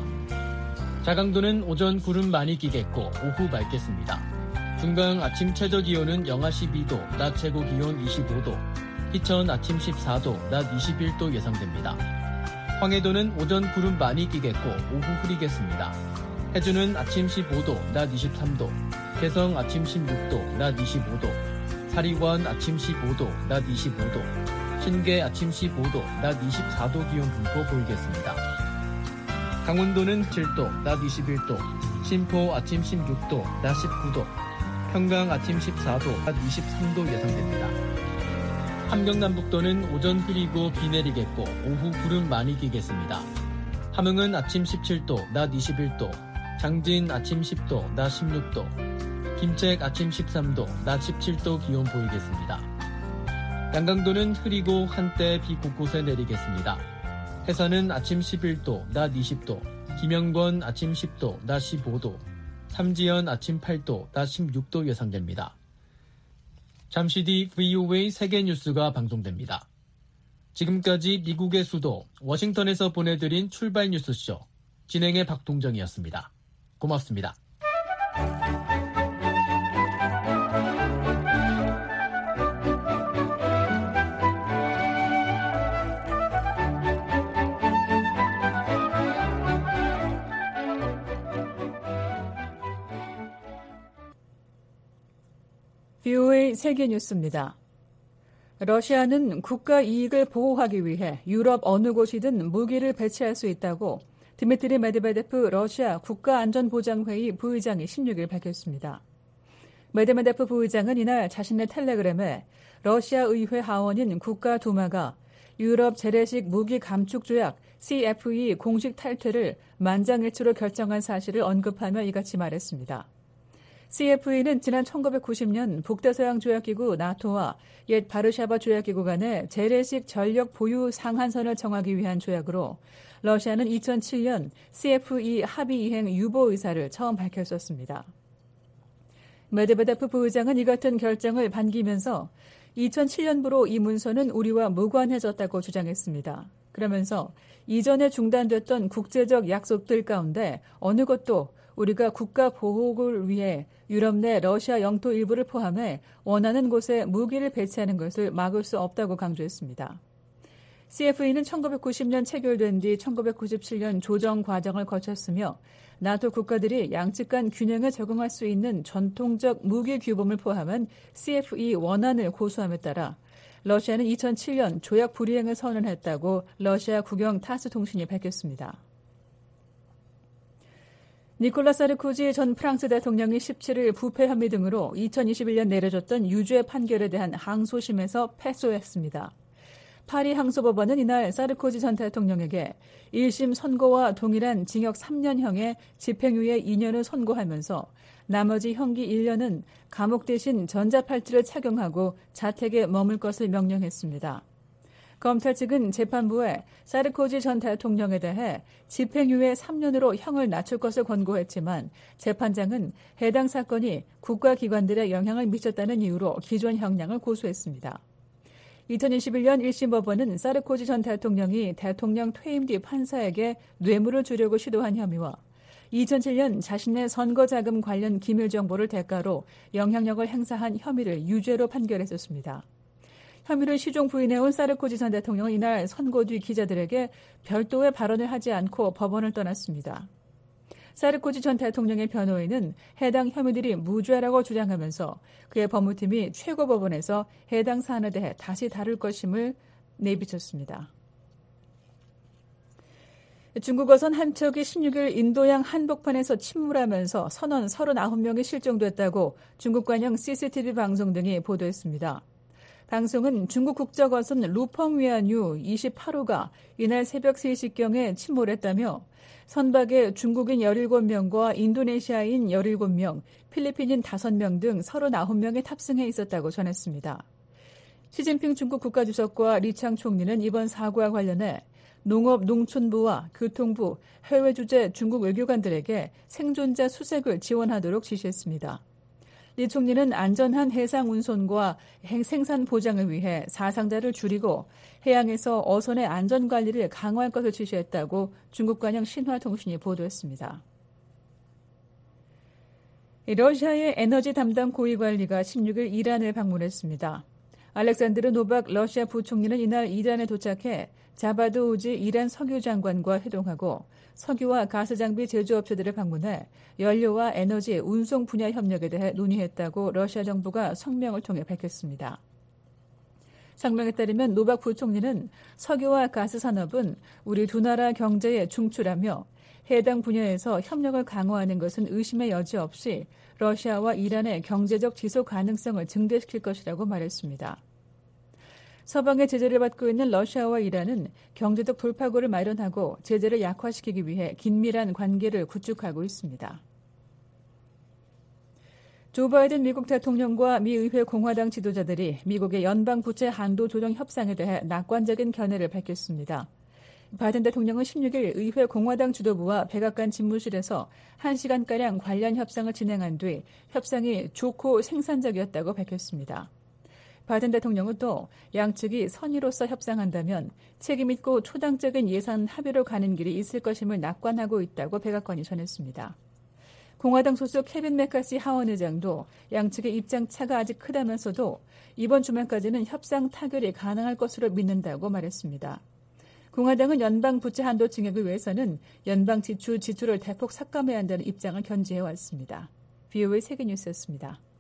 자강도는 오전 구름 많이 끼겠고 오후 맑겠습니다. 중강 아침 최저기온은 영하 십이 도, 낮 최고기온 이십오 도, 희천 아침 십사 도, 낮 이십일 도 예상됩니다. 황해도는 오전 구름 많이 끼겠고 오후 흐리겠습니다. 해주는 아침 십오 도, 낮 이십삼 도, 개성 아침 십육 도, 낮 이십오 도, 사리관 아침 십오 도, 낮 이십오 도, 신계 아침 십오 도, 낮 이십사 도 기온 분포 보이겠습니다. 강원도는 칠 도, 낮 이십일 도, 신포 아침 십육 도, 낮 십구 도, 평강 아침 십사 도, 낮 이십삼 도 예상됩니다. 함경남북도는 오전 흐리고 비 내리겠고 오후 구름 많이 끼겠습니다. 함흥은 아침 십칠 도, 낮 이십일 도, 장진 아침 십 도, 낮 십육 도, 김책 아침 십삼 도, 낮 십칠 도 기온 보이겠습니다. 양강도는 흐리고 한때 비 곳곳에 내리겠습니다. 해산은 아침 십일 도, 낮 이십 도, 김영권 아침 십 도, 낮 십오 도, 삼지연 아침 팔 도, 낮 십육 도 예상됩니다. 잠시 뒤 브이오에이 세계뉴스가 방송됩니다. 지금까지 미국의 수도 워싱턴에서 보내드린 출발 뉴스쇼 진행의 박동정이었습니다. 고맙습니다. 브이오에이 세계뉴스입니다. 러시아는 국가 이익을 보호하기 위해 유럽 어느 곳이든 무기를 배치할 수 있다고 드미트리 메드베데프 러시아 국가안전보장회의 부의장이 십육 일 밝혔습니다. 메드베데프 부의장은 이날 자신의 텔레그램에 러시아 의회 하원인 국가두마가 유럽 재래식 무기 감축 조약 씨에프이 공식 탈퇴를 만장일치로 결정한 사실을 언급하며 이같이 말했습니다. 씨에프이는 지난 천구백구십 년 북대서양 조약기구 나토와 옛 바르샤바 조약기구 간의 재래식 전력 보유 상한선을 정하기 위한 조약으로 러시아는 이천칠 년 씨에프이 합의 이행 유보 의사를 처음 밝혔었습니다. 메드베데프 부의장은 이 같은 결정을 반기면서 이천칠 년부로 이 문서는 우리와 무관해졌다고 주장했습니다. 그러면서 이전에 중단됐던 국제적 약속들 가운데 어느 것도 우리가 국가 보호를 위해 유럽 내 러시아 영토 일부를 포함해 원하는 곳에 무기를 배치하는 것을 막을 수 없다고 강조했습니다. 씨에프이는 천구백구십 년 체결된 뒤 천구백구십칠 년 조정 과정을 거쳤으며 나토 국가들이 양측 간 균형에 적응할 수 있는 전통적 무기 규범을 포함한 씨에프이 원안을 고수함에 따라 러시아는 이천칠 년 조약 불이행을 선언했다고 러시아 국영 타스 통신이 밝혔습니다. 니콜라 사르코지 전 프랑스 대통령이 십칠 일 부패 혐의 등으로 이천이십일 년 내려졌던 유죄 판결에 대한 항소심에서 패소했습니다. 파리 항소법원은 이날 사르코지 전 대통령에게 일 심 선고와 동일한 징역 삼 년형의 집행유예 이 년을 선고하면서 나머지 형기 일 년은 감옥 대신 전자팔찌를 착용하고 자택에 머물 것을 명령했습니다. 검찰 측은 재판부에 사르코지 전 대통령에 대해 집행유예 삼 년으로 형을 낮출 것을 권고했지만 재판장은 해당 사건이 국가기관들에 영향을 미쳤다는 이유로 기존 형량을 고수했습니다. 이천이십일 년 일 심 법원은 사르코지 전 대통령이 대통령 퇴임 뒤 판사에게 뇌물을 주려고 시도한 혐의와 이천칠 년 자신의 선거자금 관련 기밀 정보를 대가로 영향력을 행사한 혐의를 유죄로 판결했었습니다. 혐의를 시종 부인해온 사르코지 전 대통령은 이날 선고 뒤 기자들에게 별도의 발언을 하지 않고 법원을 떠났습니다. 사르코지 전 대통령의 변호인은 해당 혐의들이 무죄라고 주장하면서 그의 법무팀이 최고법원에서 해당 사안에 대해 다시 다룰 것임을 내비쳤습니다. 중국 어선 한 척이 십육 일 인도양 한복판에서 침몰하면서 선원 서른아홉 명이 실종됐다고 중국 관영 씨씨티비 방송 등이 보도했습니다. 방송은 중국 국적어선 루펑위안유 이십팔 호가 이날 새벽 세 시경에 침몰했다며 선박에 중국인 열일곱 명과 인도네시아인 열일곱 명, 필리핀인 다섯 명 등 서른아홉 명이 탑승해 있었다고 전했습니다. 시진핑 중국 국가주석과 리창 총리는 이번 사고와 관련해 농업 농촌부와 교통부, 해외 주재 중국 외교관들에게 생존자 수색을 지원하도록 지시했습니다. 리 총리는 안전한 해상 운송과 생산 보장을 위해 사상자를 줄이고 해양에서 어선의 안전 관리를 강화할 것을 지시했다고 중국 관영 신화통신이 보도했습니다. 러시아의 에너지 담당 고위관리가 십육 일 이란을 방문했습니다. 알렉산드르 노박 러시아 부총리는 이날 이란에 도착해 자바드 오지 이란 석유 장관과 회동하고 석유와 가스 장비 제조업체들을 방문해 연료와 에너지, 운송 분야 협력에 대해 논의했다고 러시아 정부가 성명을 통해 밝혔습니다. 성명에 따르면 노박 부총리는 석유와 가스 산업은 우리 두 나라 경제의 중추라며 해당 분야에서 협력을 강화하는 것은 의심의 여지 없이 러시아와 이란의 경제적 지속 가능성을 증대시킬 것이라고 말했습니다. 서방의 제재를 받고 있는 러시아와 이란은 경제적 돌파구를 마련하고 제재를 약화시키기 위해 긴밀한 관계를 구축하고 있습니다. 조 바이든 미국 대통령과 미 의회 공화당 지도자들이 미국의 연방 부채 한도 조정 협상에 대해 낙관적인 견해를 밝혔습니다. 바이든 대통령은 십육 일 의회 공화당 지도부와 백악관 집무실에서 한 시간가량 관련 협상을 진행한 뒤 협상이 좋고 생산적이었다고 밝혔습니다. 바이든 대통령은 또 양측이 선의로서 협상한다면 책임있고 초당적인 예산 합의로 가는 길이 있을 것임을 낙관하고 있다고 백악관이 전했습니다. 공화당 소속 케빈 메카시 하원 의장도 양측의 입장 차가 아직 크다면서도 이번 주말까지는 협상 타결이 가능할 것으로 믿는다고 말했습니다. 공화당은 연방 부채 한도 증액을 위해서는 연방 지출 지출을 대폭 삭감해야 한다는 입장을 견지해왔습니다. 브이오에이 세계뉴스였습니다.